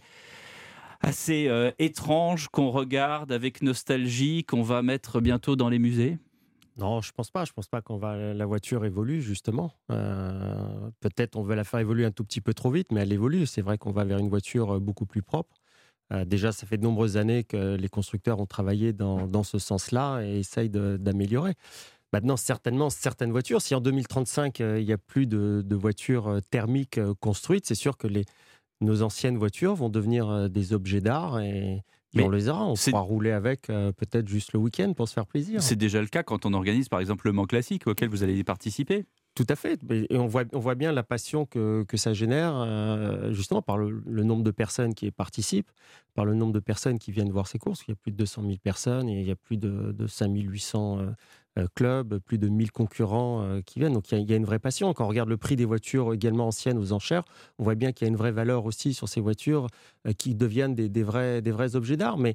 assez euh, étrange qu'on regarde avec nostalgie, qu'on va mettre bientôt dans les musées? Non, je pense pas. Je pense pas qu'on va. La voiture évolue justement. Euh, peut-être on veut la faire évoluer un tout petit peu trop vite, mais elle évolue. C'est vrai qu'on va vers une voiture beaucoup plus propre. Euh, déjà, ça fait de nombreuses années que les constructeurs ont travaillé dans, dans ce sens-là et essayent de, d'améliorer. Maintenant, certainement, certaines voitures, si en deux mille trente-cinq, euh, il n'y a plus de, de voitures thermiques euh, construites, c'est sûr que les, nos anciennes voitures vont devenir euh, des objets d'art et, et Mais on les aura. On c'est- pourra rouler avec euh, peut-être juste le week-end pour se faire plaisir. C'est déjà le cas quand on organise par exemple le Mans Classique auquel vous allez participer. Tout à fait. Et on voit, on voit bien la passion que, que ça génère, euh, justement, par le, le nombre de personnes qui y participent, par le nombre de personnes qui viennent voir ces courses. Il y a plus de deux cent mille personnes et il y a plus de, de cinq mille huit cents euh, euh, clubs, plus de mille concurrents euh, qui viennent. Donc il y, a, il y a une vraie passion. Quand on regarde le prix des voitures également anciennes aux enchères, on voit bien qu'il y a une vraie valeur aussi sur ces voitures euh, qui deviennent des, des, vrais, des vrais objets d'art. Mais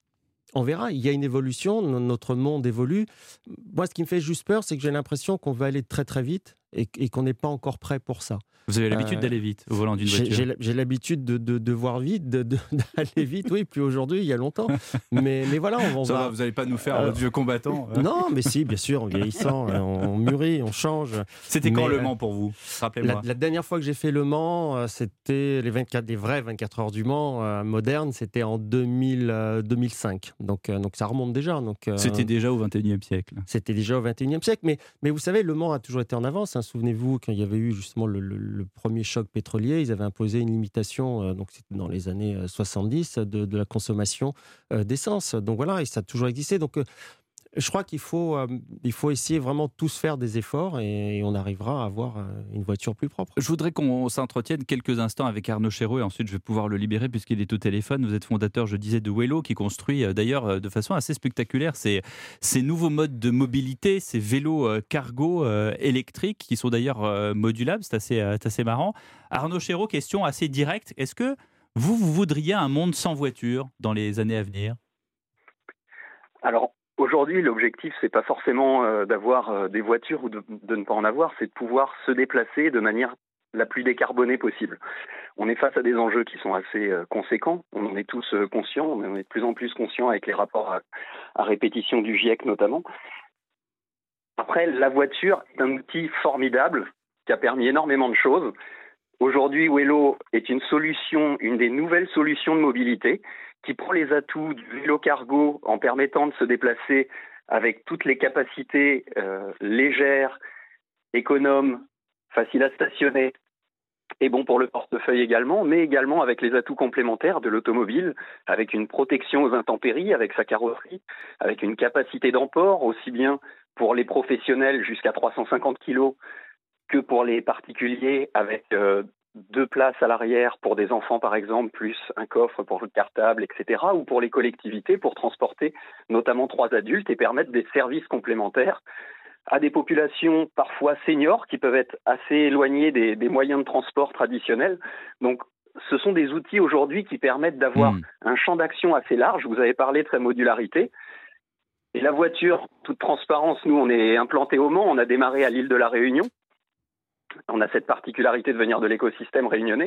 on verra, il y a une évolution, notre monde évolue. Moi, ce qui me fait juste peur, c'est que j'ai l'impression qu'on va aller très très vite et, et qu'on n'est pas encore prêt pour ça. Vous avez l'habitude Euh, d'aller vite au volant d'une J'ai, voiture. j'ai- j'ai l'habitude de, de, de voir vite, de, de- d'aller vite, oui, plus aujourd'hui, il y a longtemps. Mais, mais voilà, on, on Ça va... va, vous n'allez pas nous faire Euh, votre vieux combattant. hein. Non, mais si, bien sûr, en vieillissant, euh, on mûrit, on change. C'était quand mais, le euh, Mans pour vous? La, Rappelez-moi. la dernière fois que j'ai fait Le Mans, euh, c'était les vingt-quatre, les vrais vingt-quatre heures du Mans euh, modernes, c'était en deux mille, euh, deux mille cinq. Donc, euh, donc ça remonte déjà. Donc, euh, C'était déjà au vingt et unième siècle. C'était déjà au vingt et unième siècle. Mais, mais vous savez, Le Mans a toujours été en avance. hein. Souvenez-vous, quand il y avait eu justement le, le- le premier choc pétrolier, ils avaient imposé une limitation, euh, donc c'était dans les années euh, soixante-dix, de, de la consommation euh, d'essence. Donc voilà, et ça a toujours existé. Donc euh, je crois qu'il faut, euh, il faut essayer vraiment tous faire des efforts et, et on arrivera à avoir euh, une voiture plus propre. Je voudrais qu'on s'entretienne quelques instants avec Arnaud Chéreau et ensuite je vais pouvoir le libérer puisqu'il est au téléphone. Vous êtes fondateur, je disais, de Wello qui construit euh, d'ailleurs euh, de façon assez spectaculaire ces, ces nouveaux modes de mobilité, ces vélos euh, cargo euh, électriques qui sont d'ailleurs euh, modulables. C'est assez, euh, c'est assez marrant. Arnaud Chéreau, question assez directe. Est-ce que vous, vous voudriez un monde sans voiture dans les années à venir? Alors, aujourd'hui, l'objectif, c'est pas forcément euh, d'avoir euh, des voitures ou de, de ne pas en avoir, c'est de pouvoir se déplacer de manière la plus décarbonée possible. On est face à des enjeux qui sont assez euh, conséquents, on en est tous euh, conscients, on en est de plus en plus conscients avec les rapports à, à répétition du GIEC notamment. Après, la voiture est un outil formidable qui a permis énormément de choses. Aujourd'hui, Wello est une solution, une des nouvelles solutions de mobilité qui prend les atouts du vélo cargo en permettant de se déplacer avec toutes les capacités euh, légères, économes, faciles à stationner est bon pour le portefeuille également, mais également avec les atouts complémentaires de l'automobile, avec une protection aux intempéries, avec sa carrosserie, avec une capacité d'emport, aussi bien pour les professionnels jusqu'à trois cent cinquante kilos que pour les particuliers, avec euh, deux places à l'arrière pour des enfants par exemple, plus un coffre pour le cartable, et cetera, ou pour les collectivités pour transporter notamment trois adultes et permettre des services complémentaires à des populations parfois seniors qui peuvent être assez éloignées des, des moyens de transport traditionnels. Donc, ce sont des outils aujourd'hui qui permettent d'avoir mmh. un champ d'action assez large. Vous avez parlé de sa modularité. Et la voiture, toute transparence, nous, on est implanté au Mans, on a démarré à l'île de la Réunion. On a cette particularité de venir de l'écosystème réunionnais.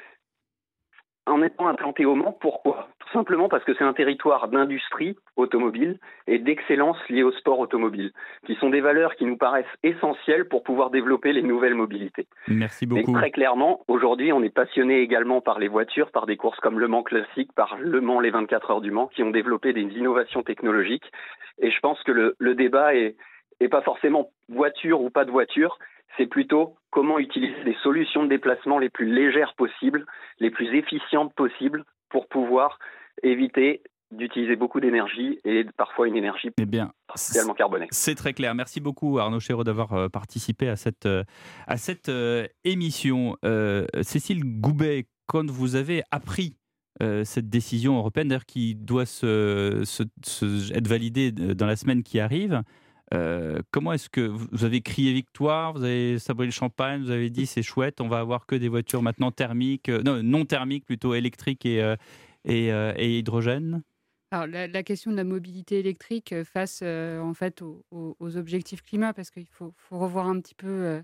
En étant implanté au Mans, pourquoi ? Tout simplement parce que c'est un territoire d'industrie automobile et d'excellence liée au sport automobile, qui sont des valeurs qui nous paraissent essentielles pour pouvoir développer les nouvelles mobilités. Merci beaucoup. Et très clairement, aujourd'hui, on est passionné également par les voitures, par des courses comme Le Mans Classique, par Le Mans les vingt-quatre heures du Mans, qui ont développé des innovations technologiques. Et je pense que le, le débat est, est pas forcément voiture ou pas de voiture, c'est plutôt comment utiliser des solutions de déplacement les plus légères possibles, les plus efficientes possibles pour pouvoir éviter d'utiliser beaucoup d'énergie et parfois une énergie eh bien, particulièrement carbonée. C'est très clair. Merci beaucoup Arnaud Chéreau d'avoir euh, participé à cette, euh, à cette euh, émission. Euh, Cécile Goubet, quand vous avez appris euh, cette décision européenne, d'ailleurs qui doit se, se, se, être validée dans la semaine qui arrive, Euh, comment est-ce que vous avez crié victoire, vous avez sabré le champagne, vous avez dit c'est chouette, on va avoir que des voitures maintenant thermiques, euh, non, non thermiques plutôt électriques et, euh, et, euh, et hydrogène? Alors, la, la question de la mobilité électrique face euh, en fait aux, aux, aux objectifs climat, parce qu'il faut, faut revoir un petit peu euh,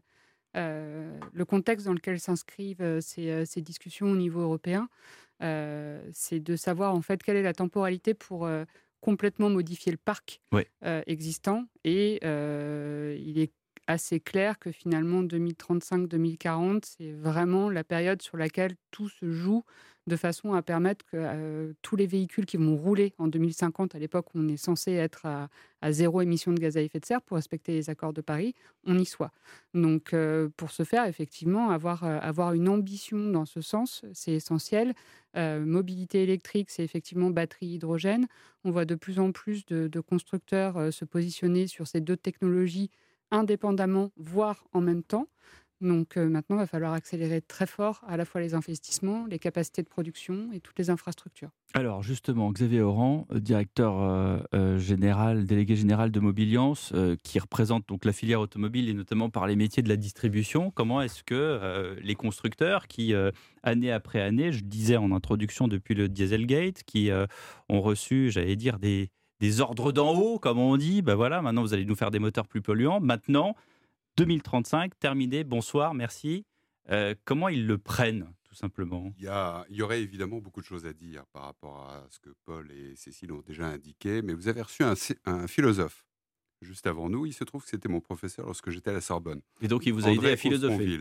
euh, le contexte dans lequel s'inscrivent euh, ces, ces discussions au niveau européen. Euh, c'est de savoir en fait quelle est la temporalité pour euh, complètement modifier le parc oui. euh, existant. Et euh, il est assez clair que finalement deux mille trente-cinq deux mille quarante, c'est vraiment la période sur laquelle tout se joue de façon à permettre que euh, tous les véhicules qui vont rouler en deux mille cinquante, à l'époque où on est censé être à, à zéro émission de gaz à effet de serre pour respecter les accords de Paris, on y soit. Donc euh, pour ce faire, effectivement, avoir, euh, avoir une ambition dans ce sens, c'est essentiel. Euh, mobilité électrique, c'est effectivement batterie hydrogène. On voit de plus en plus de, de constructeurs euh, se positionner sur ces deux technologies indépendamment, voire en même temps. Donc euh, maintenant, il va falloir accélérer très fort à la fois les investissements, les capacités de production et toutes les infrastructures. Alors justement, Xavier Oran, directeur euh, euh, général, délégué général de Mobiliance, euh, qui représente donc la filière automobile et notamment par les métiers de la distribution, comment est-ce que euh, les constructeurs qui, euh, année après année, je disais en introduction depuis le Dieselgate, qui euh, ont reçu, j'allais dire, des, des ordres d'en haut, comme on dit, ben voilà, maintenant vous allez nous faire des moteurs plus polluants, maintenant deux mille trente-cinq, terminé, bonsoir, merci. Euh, comment ils le prennent, tout simplement? il y, a, il y aurait évidemment beaucoup de choses à dire par rapport à ce que Paul et Cécile ont déjà indiqué, mais vous avez reçu un, un philosophe juste avant nous. Il se trouve que c'était mon professeur lorsque j'étais à la Sorbonne. Et donc, il vous a André aidé à philosopher.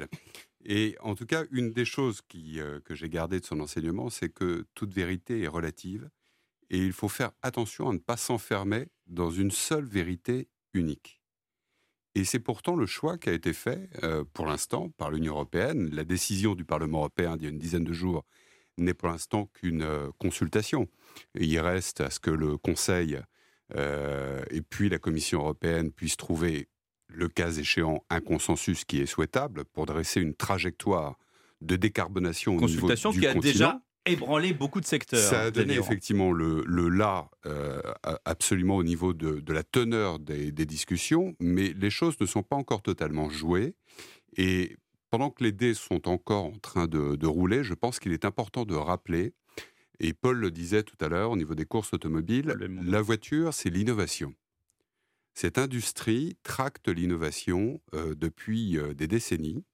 Et en tout cas, une des choses qui, euh, que j'ai gardées de son enseignement, c'est que toute vérité est relative et il faut faire attention à ne pas s'enfermer dans une seule vérité unique. Et c'est pourtant le choix qui a été fait, euh, pour l'instant, par l'Union européenne. La décision du Parlement européen d'il y a une dizaine de jours n'est pour l'instant qu'une euh, consultation. Et il reste à ce que le Conseil euh, et puis la Commission européenne puissent trouver, le cas échéant, un consensus qui est souhaitable pour dresser une trajectoire de décarbonation au niveau du continent. Consultation qui a déjà ébranlé beaucoup de secteurs. Ça a donné effectivement le, le là euh, absolument au niveau de, de la teneur des, des discussions, mais les choses ne sont pas encore totalement jouées. Et pendant que les dés sont encore en train de, de rouler, je pense qu'il est important de rappeler, et Paul le disait tout à l'heure au niveau des courses automobiles, la voiture, c'est l'innovation. Cette industrie tracte l'innovation euh, depuis euh, des décennies.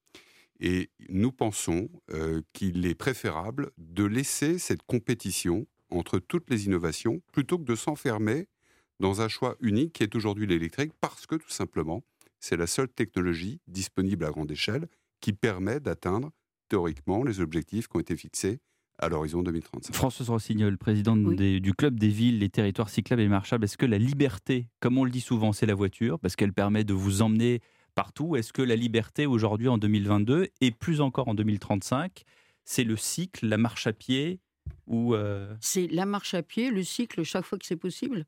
Et nous pensons euh, qu'il est préférable de laisser cette compétition entre toutes les innovations plutôt que de s'enfermer dans un choix unique qui est aujourd'hui l'électrique, parce que tout simplement, c'est la seule technologie disponible à grande échelle qui permet d'atteindre théoriquement les objectifs qui ont été fixés à l'horizon deux mille trente-cinq. Françoise Rossignol, présidente oui. des, du Club des villes, les territoires cyclables et marchables, est-ce que la liberté, comme on le dit souvent, c'est la voiture, parce qu'elle permet de vous emmener partout. Est-ce que la liberté aujourd'hui en deux mille vingt-deux et plus encore en deux mille trente-cinq, c'est le cycle, la marche à pied ou euh... C'est la marche à pied, le cycle chaque fois que c'est possible.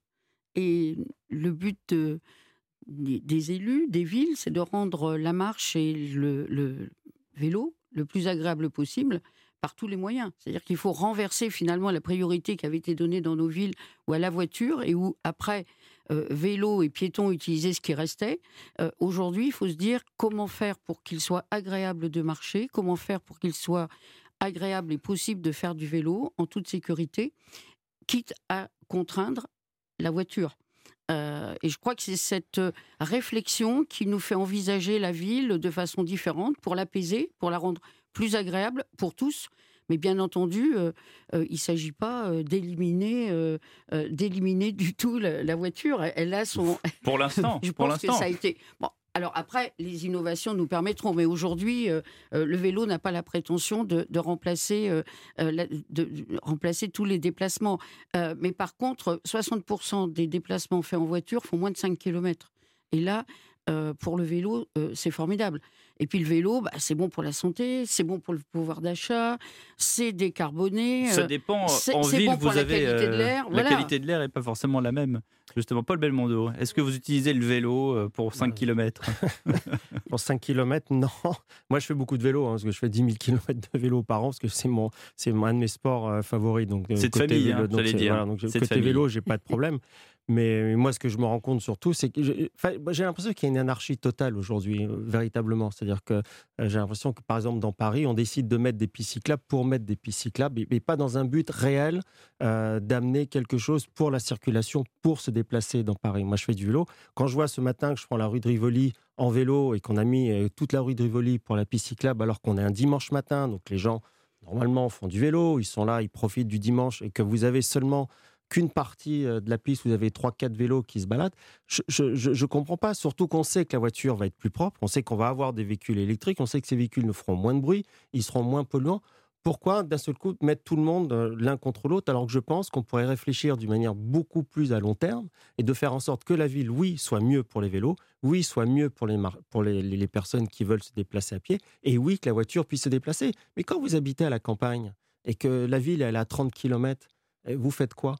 Et le but de, des, des élus, des villes, c'est de rendre la marche et le, le vélo le plus agréable possible par tous les moyens. C'est-à-dire qu'il faut renverser finalement la priorité qui avait été donnée dans nos villes ou à la voiture et où après euh, vélo et piétons utilisaient ce qui restait. Euh, aujourd'hui, il faut se dire comment faire pour qu'il soit agréable de marcher, comment faire pour qu'il soit agréable et possible de faire du vélo en toute sécurité, quitte à contraindre la voiture. Euh, et je crois que c'est cette réflexion qui nous fait envisager la ville de façon différente pour l'apaiser, pour la rendre plus agréable pour tous. Mais bien entendu, euh, euh, il ne s'agit pas euh, d'éliminer, euh, euh, d'éliminer du tout la, la voiture. Elle, elle a son... Pour l'instant. je pour pense l'instant. que ça a été... Bon, alors après, les innovations nous permettront, mais aujourd'hui, euh, euh, le vélo n'a pas la prétention de, de, remplacer, euh, la, de, de remplacer tous les déplacements. Euh, mais par contre, soixante pour cent des déplacements faits en voiture font moins de cinq kilomètres. Et là, euh, pour le vélo, euh, c'est formidable. Et puis le vélo, bah, c'est bon pour la santé, c'est bon pour le pouvoir d'achat, c'est décarboné. Ça dépend. C'est, en c'est ville, bon pour vous la avez qualité de euh, l'air. la Voilà. qualité de l'air n'est pas forcément la même. Justement, Paul Belmondo, est-ce que vous utilisez le vélo pour cinq kilomètres? Pour cinq kilomètres, non. Moi, je fais beaucoup de vélo, hein, parce que je fais dix mille kilomètres de vélo par an, parce que c'est, mon, c'est un de mes sports euh, favoris. Donc, c'est de côté famille, vélo, hein, donc j'allais c'est, dire. Voilà, donc, c'est côté vélo, j'ai pas de problème. Mais moi, ce que je me rends compte surtout, c'est que j'ai, j'ai l'impression qu'il y a une anarchie totale aujourd'hui, euh, véritablement. C'est-à-dire que euh, j'ai l'impression que, par exemple, dans Paris, on décide de mettre des pistes cyclables pour mettre des pistes cyclables, mais pas dans un but réel euh, d'amener quelque chose pour la circulation, pour se déplacer dans Paris. Moi, je fais du vélo. Quand je vois ce matin que je prends la rue de Rivoli en vélo et qu'on a mis euh, toute la rue de Rivoli pour la piste cyclable, alors qu'on est un dimanche matin, donc les gens, normalement, font du vélo, ils sont là, ils profitent du dimanche, et que vous avez seulement qu'une partie de la piste, vous avez trois quatre vélos qui se baladent. Je ne comprends pas, surtout qu'on sait que la voiture va être plus propre, on sait qu'on va avoir des véhicules électriques, on sait que ces véhicules ne feront moins de bruit, ils seront moins polluants. Pourquoi, d'un seul coup, mettre tout le monde l'un contre l'autre, alors que je pense qu'on pourrait réfléchir d'une manière beaucoup plus à long terme et de faire en sorte que la ville, oui, soit mieux pour les vélos, oui, soit mieux pour les, mar- pour les, les personnes qui veulent se déplacer à pied, et oui, que la voiture puisse se déplacer. Mais quand vous habitez à la campagne et que la ville, elle est à trente kilomètres, vous faites quoi?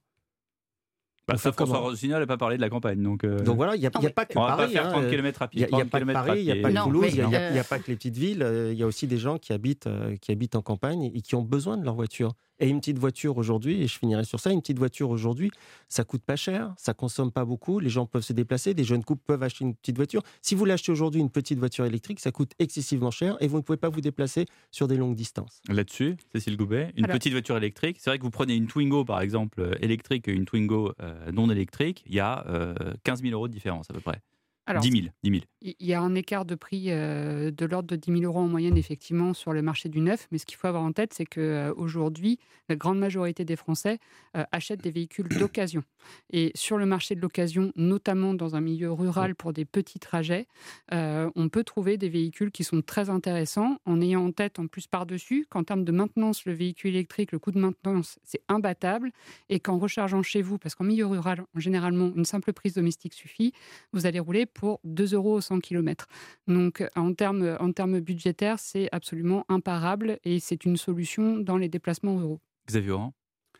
Bah, ça, François Rossignol n'a pas parlé de la campagne. Donc, euh... donc voilà, il n'y a, y a pas que on Paris. On va pas faire trente hein, kilomètres à pied. Il n'y a, a pas que Paris, il n'y a pas que non, Toulouse, il n'y a, euh... a pas que les petites villes. Il y a aussi des gens qui habitent, euh, qui habitent en campagne et qui ont besoin de leur voiture. Et une petite voiture aujourd'hui, et je finirai sur ça, une petite voiture aujourd'hui, ça coûte pas cher, ça consomme pas beaucoup, les gens peuvent se déplacer, des jeunes couples peuvent acheter une petite voiture. Si vous l'achetez aujourd'hui, une petite voiture électrique, ça coûte excessivement cher et vous ne pouvez pas vous déplacer sur des longues distances. Là-dessus, Cécile Goubet, une Alors... petite voiture électrique, c'est vrai que vous prenez une Twingo par exemple électrique et une Twingo euh, non électrique, il y a euh, quinze mille euros de différence à peu près. Alors, dix mille. Il y a un écart de prix euh, de l'ordre de dix mille euros en moyenne, effectivement, sur le marché du neuf. Mais ce qu'il faut avoir en tête, c'est qu'aujourd'hui, euh, la grande majorité des Français euh, achètent des véhicules d'occasion. Et sur le marché de l'occasion, notamment dans un milieu rural pour des petits trajets, euh, on peut trouver des véhicules qui sont très intéressants, en ayant en tête, en plus par-dessus, qu'en termes de maintenance, le véhicule électrique, le coût de maintenance, c'est imbattable. Et qu'en rechargeant chez vous, parce qu'en milieu rural, généralement, une simple prise domestique suffit, vous allez rouler pour deux euros au cent kilomètres. Donc, en termes, en termes budgétaires, c'est absolument imparable et c'est une solution dans les déplacements ruraux. Xavier Oran ?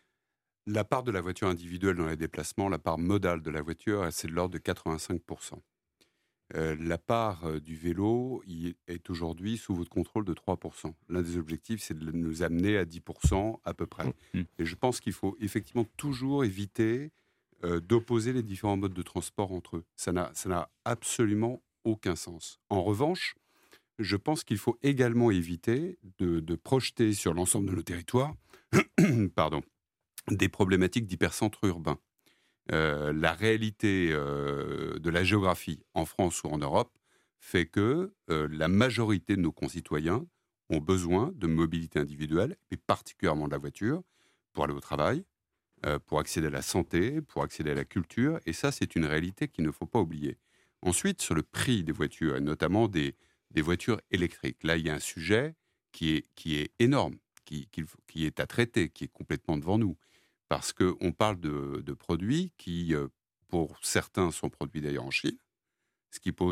La part de la voiture individuelle dans les déplacements, la part modale de la voiture, c'est de l'ordre de quatre-vingt-cinq pour cent. Euh, la part euh, du vélo il est aujourd'hui sous votre contrôle de trois pour cent. L'un des objectifs, c'est de nous amener à dix pour cent à peu près. Mmh. Et je pense qu'il faut effectivement toujours éviter Euh, d'opposer les différents modes de transport entre eux. Ça n'a, ça n'a absolument aucun sens. En revanche, je pense qu'il faut également éviter de, de projeter sur l'ensemble de nos territoires pardon, des problématiques d'hypercentre urbain. Euh, la réalité euh, de la géographie en France ou en Europe fait que euh, la majorité de nos concitoyens ont besoin de mobilité individuelle, et particulièrement de la voiture, pour aller au travail, Euh, pour accéder à la santé, pour accéder à la culture, et ça, c'est une réalité qu'il ne faut pas oublier. Ensuite, sur le prix des voitures, et notamment des, des voitures électriques, là, il y a un sujet qui est, qui est énorme, qui, qui, qui est à traiter, qui est complètement devant nous, parce qu'on parle de, de produits qui, euh, pour certains, sont produits d'ailleurs en Chine, ce qui pose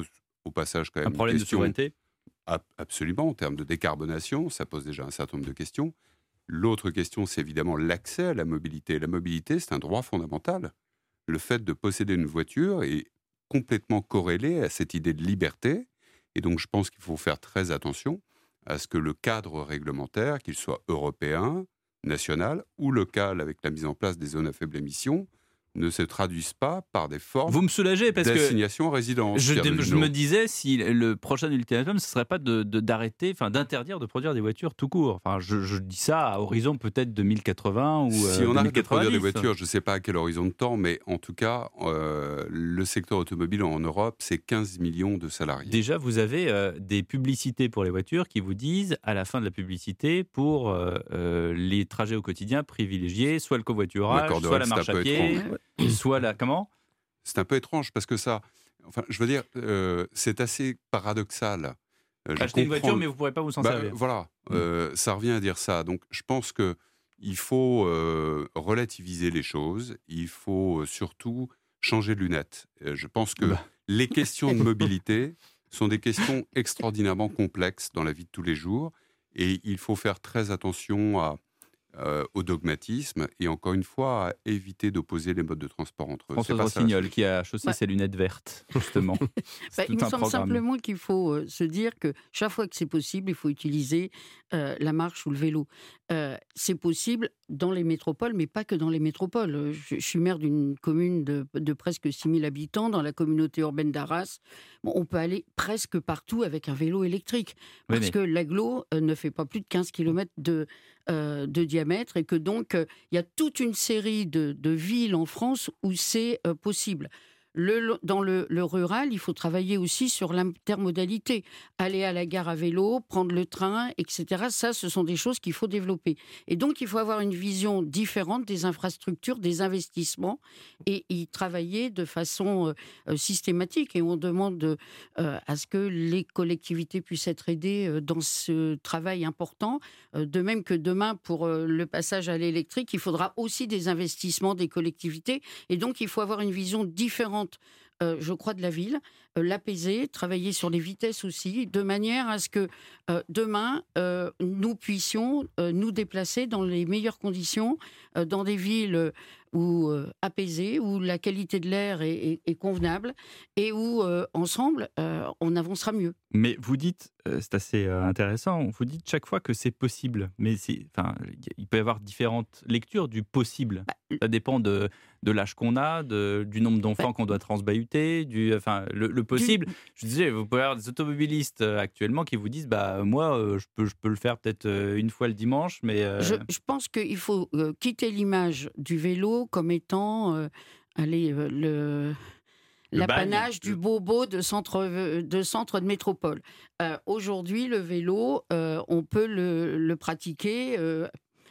au passage quand même un problème une question, de souveraineté. Absolument, en termes de décarbonation, ça pose déjà un certain nombre de questions. L'autre question, c'est évidemment l'accès à la mobilité. La mobilité, c'est un droit fondamental. Le fait de posséder une voiture est complètement corrélé à cette idée de liberté. Et donc, je pense qu'il faut faire très attention à ce que le cadre réglementaire, qu'il soit européen, national ou local, avec la mise en place des zones à faible émission, ne se traduisent pas par des formes Vous me soulagez parce d'assignation à résidence. Je, je me disais si le prochain ultimatum, ce ne serait pas de, de, d'arrêter, enfin d'interdire de produire des voitures tout court. Enfin, je, je dis ça à horizon peut-être deux mille quatre-vingts ou si euh, on arrête de produire des deux mille quatre-vingt-dix. voitures, je ne sais pas à quel horizon de temps, mais en tout cas, euh, le secteur automobile en Europe, c'est quinze millions de salariés. Déjà, vous avez euh, des publicités pour les voitures qui vous disent, à la fin de la publicité, pour euh, euh, les trajets au quotidien, privilégier soit le covoiturage, soit la marche à pied, soit la... Comment ? C'est un peu étrange parce que ça, enfin, je veux dire, euh, c'est assez paradoxal. Euh, Acheter une voiture, mais vous ne pourrez pas vous en bah, servir. Voilà, euh, ça revient à dire ça. Donc, je pense que il faut euh, relativiser les choses. Il faut euh, surtout changer de lunettes. Euh, je pense que bah. les questions de mobilité sont des questions extraordinairement complexes dans la vie de tous les jours, et il faut faire très attention à Euh, au dogmatisme et encore une fois à éviter d'opposer les modes de transport entre eux. François Rossignol qui a chaussé bah. ses lunettes vertes, justement. bah, il me semble programme. simplement qu'il faut euh, se dire que chaque fois que c'est possible, il faut utiliser euh, la marche ou le vélo. Euh, c'est possible dans les métropoles, mais pas que dans les métropoles. Je, je suis maire d'une commune de, de presque six mille habitants, dans la communauté urbaine d'Arras. Bon, on peut aller presque partout avec un vélo électrique, parce oui, mais... que l'agglo euh, ne fait pas plus de quinze kilomètres de, euh, de diamètre, et que donc il euh, y a toute une série de, de villes en France où c'est euh, possible. Le, dans le, le rural, il faut travailler aussi sur l'intermodalité. Aller à la gare à vélo, prendre le train, et cetera. Ça, ce sont des choses qu'il faut développer. Et donc, il faut avoir une vision différente des infrastructures, des investissements, et y travailler de façon euh, systématique. Et on demande euh, à ce que les collectivités puissent être aidées dans ce travail important. Euh, de même que demain, pour euh, le passage à l'électrique, il faudra aussi des investissements des collectivités. Et donc, il faut avoir une vision différente Euh, je crois, de la ville, euh, l'apaiser, travailler sur les vitesses aussi, de manière à ce que euh, demain, euh, nous puissions euh, nous déplacer dans les meilleures conditions, euh, dans des villes où, euh, apaisées, où la qualité de l'air est, est, est convenable, et où, euh, ensemble, euh, on avancera mieux. Mais vous dites, euh, c'est assez euh, intéressant, vous dites chaque fois que c'est possible, mais c'est, enfin, il peut y avoir différentes lectures du possible. Bah, ça dépend de, de l'âge qu'on a, de, du nombre d'enfants bah, qu'on doit transbahuter, du, enfin, le, le possible. Du... Je disais, vous pouvez avoir des automobilistes euh, actuellement qui vous disent, bah, moi, euh, je, peux, je peux le faire peut-être euh, une fois le dimanche, mais... Euh... Je, je pense qu'il faut euh, quitter l'image du vélo comme étant, euh, allez, euh, le... l'apanage du bobo de centre de, centre de métropole. Euh, aujourd'hui, le vélo, euh, on peut le, le pratiquer euh,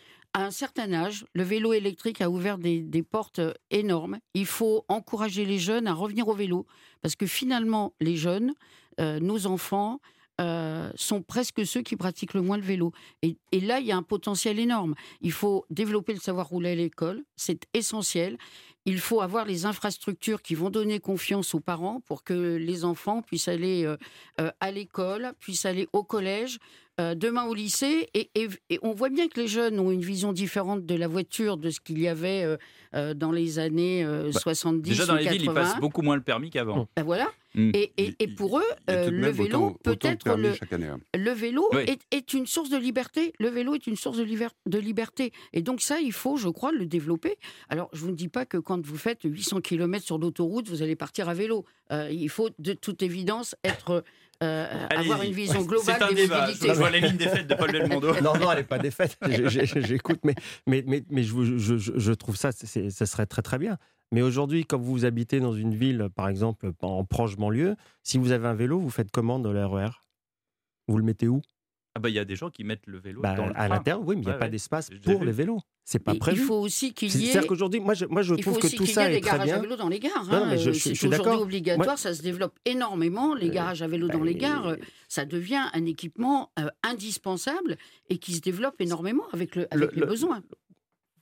à un certain âge. Le vélo électrique a ouvert des, des portes énormes. Il faut encourager les jeunes à revenir au vélo, parce que finalement, les jeunes, euh, nos enfants, Euh, sont presque ceux qui pratiquent le moins le vélo. Et, et là, il y a un potentiel énorme. Il faut développer le savoir rouler à l'école, c'est essentiel. Il faut avoir les infrastructures qui vont donner confiance aux parents pour que les enfants puissent aller euh, euh, à l'école, puissent aller au collège, euh, demain au lycée. Et, et, et on voit bien que les jeunes ont une vision différente de la voiture, de ce qu'il y avait euh, euh, dans les années euh, bah, soixante-dix déjà, dans ou les villes, ils quatre-vingts. passent beaucoup moins le permis qu'avant. Ben voilà. Mmh. Et, et, et pour eux, euh, le vélo autant, peut autant être le, année, hein. le vélo oui. est, est une source de liberté. Le vélo est une source de, liber, de liberté. Et donc ça, il faut, je crois, le développer. Alors, je vous ne dis pas que quand vous faites huit cents kilomètres sur l'autoroute, vous allez partir à vélo. Euh, il faut de toute évidence être euh, avoir une vision globale c'est un des débat. mobilités. Je vois les lignes défaites de Paul Belmondo. Non, non, elle n'est pas défaite. J'écoute, mais, mais, mais, mais je, je, je trouve ça, c'est, ça serait très très bien. Mais aujourd'hui, quand vous habitez dans une ville, par exemple, en proche banlieue, si vous avez un vélo, vous faites comment dans le R E R ? Vous le mettez où ? Ah bah, y a des gens qui mettent le vélo bah, dans le à train. l'intérieur, oui, mais il n'y a ouais, pas ouais. d'espace pour les vélos. C'est pas Et prévu. Il faut aussi qu'il y ait. C'est-à-dire qu'aujourd'hui, moi, je, moi, je trouve que tout ça est très bien. Il faut aussi qu'il y ait des garages à vélo dans les gares. Non, non, mais je, hein. je, c'est je suis aujourd'hui d'accord. obligatoire, moi, ça se développe énormément. Les garages à vélo euh, dans les gares, et... ça devient un équipement euh, indispensable et qui se développe énormément avec, le, avec le, les le, besoins.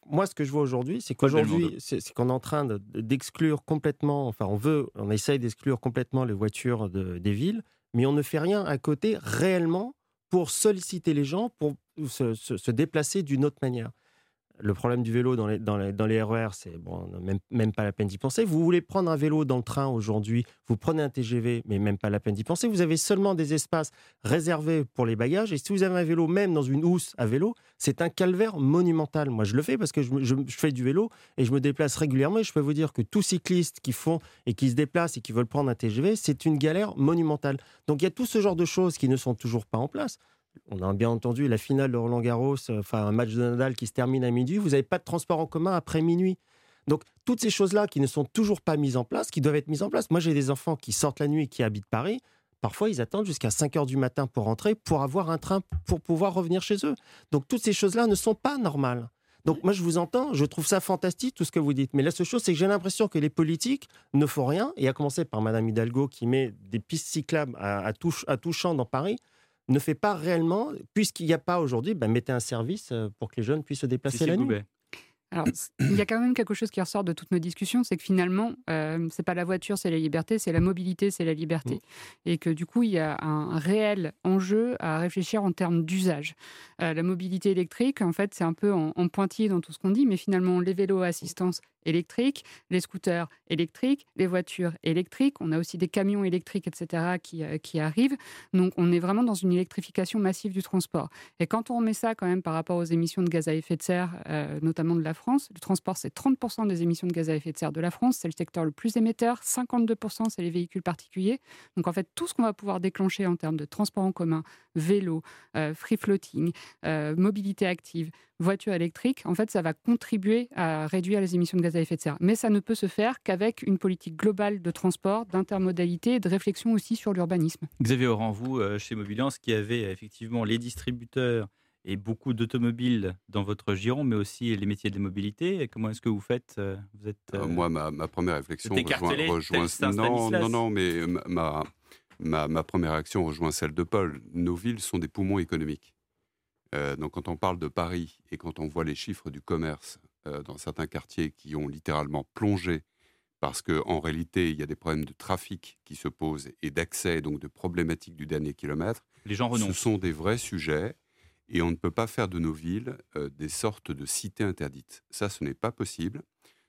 moi, ce que je vois aujourd'hui, c'est qu'aujourd'hui, c'est, c'est qu'on est en train de, d'exclure complètement, enfin, on veut, on essaye d'exclure complètement les voitures de, des villes, mais on ne fait rien à côté réellement pour solliciter les gens, pour se, se, se déplacer d'une autre manière. Le problème du vélo dans les, dans les, dans les R E R, c'est bon, même, même pas la peine d'y penser. Vous voulez prendre un vélo dans le train aujourd'hui, vous prenez un T G V, mais même pas la peine d'y penser. Vous avez seulement des espaces réservés pour les bagages. Et si vous avez un vélo, même dans une housse à vélo, c'est un calvaire monumental. Moi, je le fais parce que je, je, je fais du vélo et je me déplace régulièrement. Et je peux vous dire que tous cyclistes qui font et qui se déplacent et qui veulent prendre un T G V, c'est une galère monumentale. Donc, il y a tout ce genre de choses qui ne sont toujours pas en place. On a bien entendu la finale de Roland-Garros, enfin un match de Nadal qui se termine à midi. Vous n'avez pas de transport en commun après minuit. Donc, toutes ces choses-là qui ne sont toujours pas mises en place, qui doivent être mises en place. Moi, j'ai des enfants qui sortent la nuit et qui habitent Paris. Parfois, ils attendent jusqu'à cinq heures du matin pour rentrer, pour avoir un train, pour pouvoir revenir chez eux. Donc, toutes ces choses-là ne sont pas normales. Donc, moi, je vous entends, je trouve ça fantastique, tout ce que vous dites. Mais la seule chose, c'est que j'ai l'impression que les politiques ne font rien, et à commencer par Madame Hidalgo, qui met des pistes cyclables à, à, tout, à tout champ dans Paris, ne fait pas réellement, puisqu'il n'y a pas aujourd'hui, ben mettez un service pour que les jeunes puissent se déplacer Cécile la nuit. Goubet. Alors, il y a quand même quelque chose qui ressort de toutes nos discussions, c'est que finalement, euh, c'est pas la voiture, c'est la liberté, c'est la mobilité, c'est la liberté. Mmh. Et que du coup, il y a un réel enjeu à réfléchir en termes d'usage. Euh, la mobilité électrique, en fait, c'est un peu en, en pointillé dans tout ce qu'on dit, mais finalement, les vélos à assistance électrique, les scooters électriques, les voitures électriques, on a aussi des camions électriques, et cetera, qui, euh, qui arrivent. Donc, on est vraiment dans une électrification massive du transport. Et quand on remet ça quand même par rapport aux émissions de gaz à effet de serre, euh, notamment de la France, le transport, c'est trente pour cent des émissions de gaz à effet de serre de la France, c'est le secteur le plus émetteur, cinquante-deux pour cent, c'est les véhicules particuliers. Donc, en fait, tout ce qu'on va pouvoir déclencher en termes de transport en commun, vélo, euh, free-floating, euh, mobilité active, voiture électrique, en fait, ça va contribuer à réduire les émissions de gaz à effet de serre. Mais ça ne peut se faire qu'avec une politique globale de transport, d'intermodalité et de réflexion aussi sur l'urbanisme. Xavier Oran, vous, euh, chez Mobiliance, qui avez effectivement les distributeurs et beaucoup d'automobiles dans votre giron, mais aussi les métiers de la mobilité, comment est-ce que vous faites euh, vous êtes, euh... Moi, ma, ma première réflexion rejoint... rejoint non, non, non, mais ma, ma, ma première réaction rejoint celle de Paul. Nos villes sont des poumons économiques. Euh, donc quand on parle de Paris et quand on voit les chiffres du commerce euh, dans certains quartiers qui ont littéralement plongé parce qu'en réalité il y a des problèmes de trafic qui se posent et d'accès, donc de problématiques du dernier kilomètre, les gens renoncent. Ce sont des vrais sujets et on ne peut pas faire de nos villes euh, des sortes de cités interdites. Ça, ce n'est pas possible.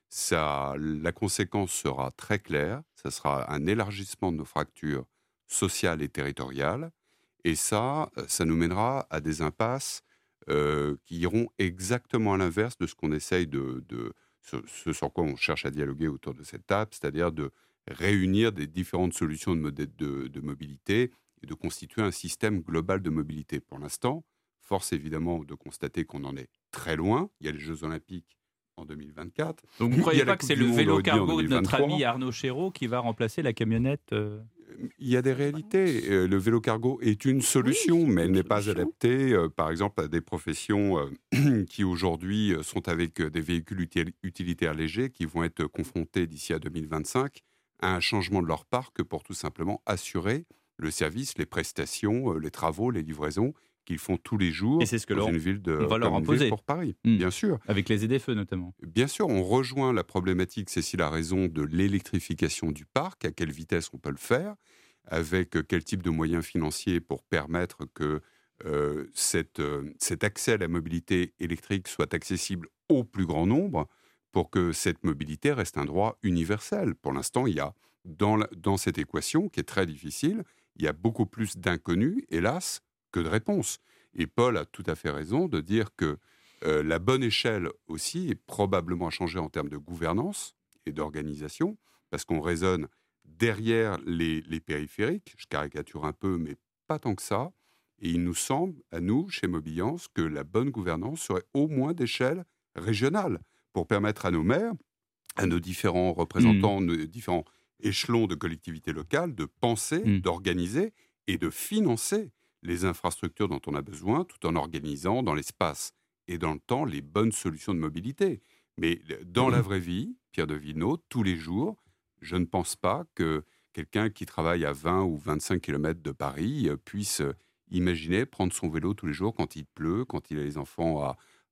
Ça, la conséquence sera très claire, ça sera un élargissement de nos fractures sociales et territoriales. Et ça, ça nous mènera à des impasses euh, qui iront exactement à l'inverse de ce qu'on essaye de, de ce, ce sur quoi on cherche à dialoguer autour de cette table, c'est-à-dire de réunir des différentes solutions de, de, de mobilité et de constituer un système global de mobilité. Pour l'instant, force évidemment de constater qu'on en est très loin. Il y a les Jeux Olympiques en deux mille vingt-quatre. Donc vous ne croyez pas que c'est le vélo cargo de notre ami Arnaud Chéreau qui va remplacer la camionnette euh... Il y a des réalités. Le vélo cargo est une solution, oui, mais elle n'est pas solution. adaptée, euh, par exemple, à des professions euh, qui aujourd'hui sont avec des véhicules util- utilitaires légers qui vont être confrontés d'ici à deux mille vingt-cinq à un changement de leur parc pour tout simplement assurer le service, les prestations, euh, les travaux, les livraisons qu'ils font tous les jours et c'est ce que dans leur, une ville de on va leur comme imposer. Une ville pour Paris, mmh. bien sûr. Avec les Z F E notamment. Bien sûr, on rejoint la problématique, Cécile a raison, de l'électrification du parc, à quelle vitesse on peut le faire, avec quel type de moyens financiers pour permettre que euh, cette, euh, cet accès à la mobilité électrique soit accessible au plus grand nombre, pour que cette mobilité reste un droit universel. Pour l'instant, il y a, dans, la, dans cette équation, qui est très difficile, il y a beaucoup plus d'inconnus, hélas, que de réponses. Et Paul a tout à fait raison de dire que euh, la bonne échelle aussi est probablement à changer en termes de gouvernance et d'organisation, parce qu'on raisonne derrière les, les périphériques, je caricature un peu, mais pas tant que ça, et il nous semble, à nous, chez Mobiliance, que la bonne gouvernance serait au moins d'échelle régionale, pour permettre à nos maires, à nos différents représentants, mmh. nos différents échelons de collectivités locales, de penser, mmh. d'organiser et de financer les infrastructures dont on a besoin, tout en organisant dans l'espace et dans le temps les bonnes solutions de mobilité. Mais dans la vraie vie, Pierre de Villeneuve, tous les jours, je ne pense pas que quelqu'un qui travaille à vingt ou vingt-cinq kilomètres de Paris puisse imaginer prendre son vélo tous les jours quand il pleut, quand il a les enfants à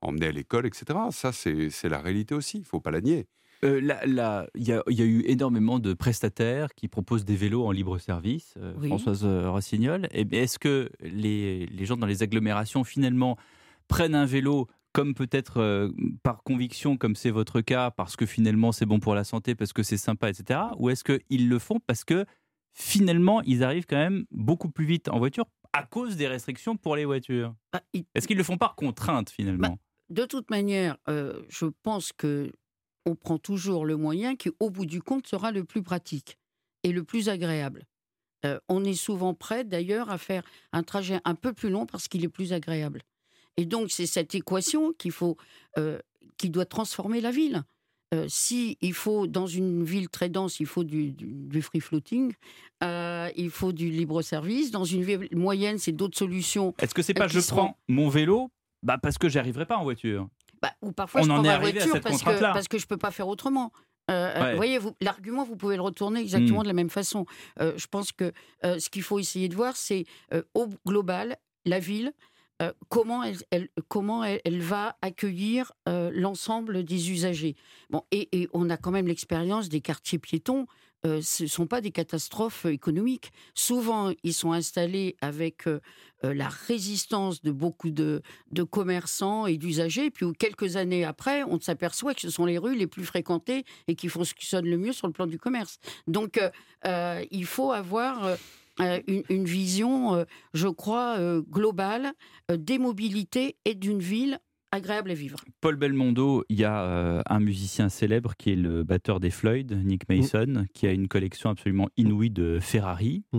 emmener à l'école, et cetera. Ça, c'est, c'est la réalité aussi, il ne faut pas la nier. Euh, là, là, il y, a- il y a eu énormément de prestataires qui proposent des vélos en libre service, euh, Oui. Françoise euh, Rossignol. Et bien, est-ce que les, les gens dans les agglomérations, finalement, prennent un vélo comme peut-être euh, par conviction, comme c'est votre cas, parce que finalement c'est bon pour la santé, parce que c'est sympa, et cetera. Ou est-ce qu'ils le font parce que finalement ils arrivent quand même beaucoup plus vite en voiture à cause des restrictions pour les voitures? Bah, il- Est-ce qu'ils le font par contrainte finalement? De toute manière, euh, je pense que on prend toujours le moyen qui, au bout du compte, sera le plus pratique et le plus agréable. Euh, on est souvent prêt, d'ailleurs, à faire un trajet un peu plus long parce qu'il est plus agréable. Et donc, c'est cette équation qu'il faut, euh, qui doit transformer la ville. Euh, si il faut, dans une ville très dense, il faut du, du, du free floating, euh, il faut du libre service. Dans une ville moyenne, c'est d'autres solutions. Est-ce que c'est pas qui je seront- prends mon vélo bah parce que j'y arriverai pas en voiture? Bah, ou parfois, On je en prends est ma arrivé à voiture cette parce que, contrainte-là. parce que je ne peux pas faire autrement. Euh, Ouais. Vous voyez, vous, l'argument, vous pouvez le retourner exactement Mm. de la même façon. Euh, je pense que euh, ce qu'il faut essayer de voir, c'est euh, au global, la ville, euh, comment, elle, elle- comment elle, elle va accueillir euh, l'ensemble des usagers. Bon, et, et on a quand même l'expérience des quartiers piétons. Euh, ce ne sont pas des catastrophes économiques. Souvent, ils sont installés avec euh, euh, la résistance de beaucoup de, de commerçants et d'usagers. Puis quelques années après, on s'aperçoit que ce sont les rues les plus fréquentées et qui fonctionnent le mieux sur le plan du commerce. Donc, euh, euh, il faut avoir euh, euh, une, une vision, euh, je crois, euh, globale euh, des mobilités et d'une ville agréable à vivre. Paul Belmondo, il y a euh, un musicien célèbre qui est le batteur des Floyd, Nick Mason, qui a une collection absolument inouïe de Ferrari. Mm.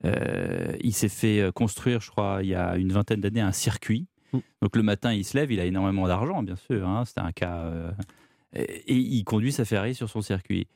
Euh, il s'est fait construire, je crois, il y a une vingtaine d'années, un circuit. Mm. Donc le matin, il se lève, il a énormément d'argent, bien sûr. Hein, c'était un cas. euh, et, et il conduit sa Ferrari sur son circuit.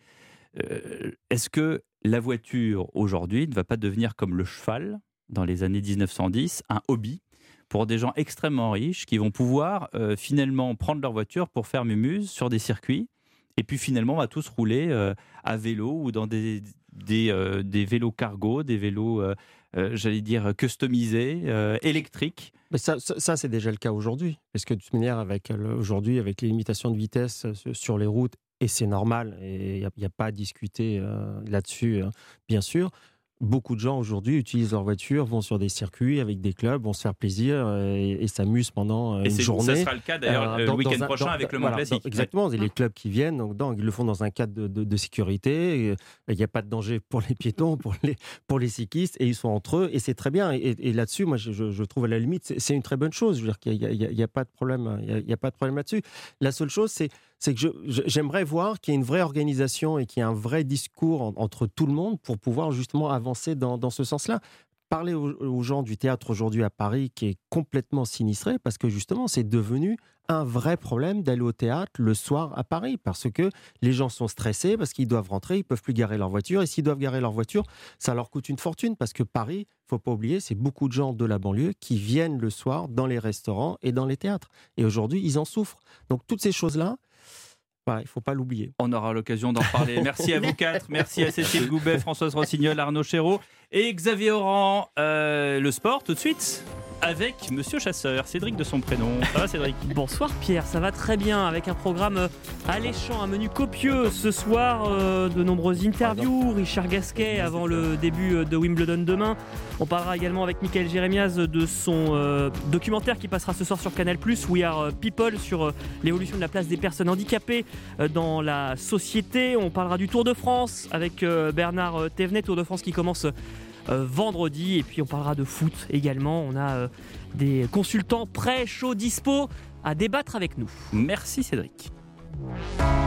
Euh, est-ce que la voiture aujourd'hui ne va pas devenir comme le cheval dans les années dix-neuf cent dix, un hobby pour des gens extrêmement riches qui vont pouvoir euh, finalement prendre leur voiture pour faire mémuse sur des circuits et puis finalement on va tous rouler euh, à vélo ou dans des, des, euh, des vélos cargo, des vélos, euh, euh, j'allais dire, customisés, euh, électriques. Mais ça, ça, ça, c'est déjà le cas aujourd'hui. Parce que de toute manière, avec le- aujourd'hui, avec les limitations de vitesse euh, sur les routes, et c'est normal, et il n'y a, a pas à discuter euh, là-dessus, hein, bien sûr. Beaucoup de gens aujourd'hui utilisent leur voiture, vont sur des circuits avec des clubs, vont se faire plaisir euh, et, et s'amusent pendant euh, Et une c'est, journée. ça sera le cas d'ailleurs Euh, le dans- week-end dans un- prochain dans- avec le Mont voilà, Classique. dans- exactement, et les clubs qui viennent, donc, dans- ils le font dans un cadre de, de- de sécurité. et, euh, Il n'y a pas de danger pour les piétons, pour les, pour les cyclistes, et ils sont entre eux, et c'est très bien. Et, et- et là-dessus, moi, je, je- je trouve à la limite, c'est, c'est une très bonne chose. Je veux dire qu'il n'y a, il y a- il y a pas de problème, il y a, il y a pas de problème là-dessus. La seule chose, c'est, c'est que je, je- j'aimerais voir qu'il y ait une vraie organisation et qu'il y ait un vrai discours en- entre tout le monde pour pouvoir justement avancer dans, dans ce sens-là. Parler aux, aux gens du théâtre aujourd'hui à Paris qui est complètement sinistré parce que justement c'est devenu un vrai problème d'aller au théâtre le soir à Paris parce que les gens sont stressés parce qu'ils doivent rentrer, ils peuvent plus garer leur voiture et s'ils doivent garer leur voiture, ça leur coûte une fortune parce que Paris, faut pas oublier, c'est beaucoup de gens de la banlieue qui viennent le soir dans les restaurants et dans les théâtres et aujourd'hui ils en souffrent. Donc toutes ces choses-là, voilà, il ne faut pas l'oublier. On aura l'occasion d'en reparler. Merci à vous quatre. Merci à Cécile Goubet, Françoise Rossignol, Arnaud Chéreau et Xavier Oran. Euh, le sport, tout de suite, avec Monsieur Chasseur, Cédric de son prénom. Ça va, Cédric? Bonsoir Pierre, ça va très bien avec un programme alléchant, un menu copieux ce soir, euh, de nombreuses interviews, Richard Gasquet avant le début de Wimbledon demain. On parlera également avec Michael Jérémiaz de son euh, documentaire qui passera ce soir sur Canal plus, We Are People, sur euh, l'évolution de la place des personnes handicapées euh, dans la société. On parlera du Tour de France avec euh, Bernard Thévenet, Tour de France qui commence Euh, vendredi, et puis on parlera de foot également. On a euh, des consultants prêts, chauds, dispo à débattre avec nous. Merci Cédric.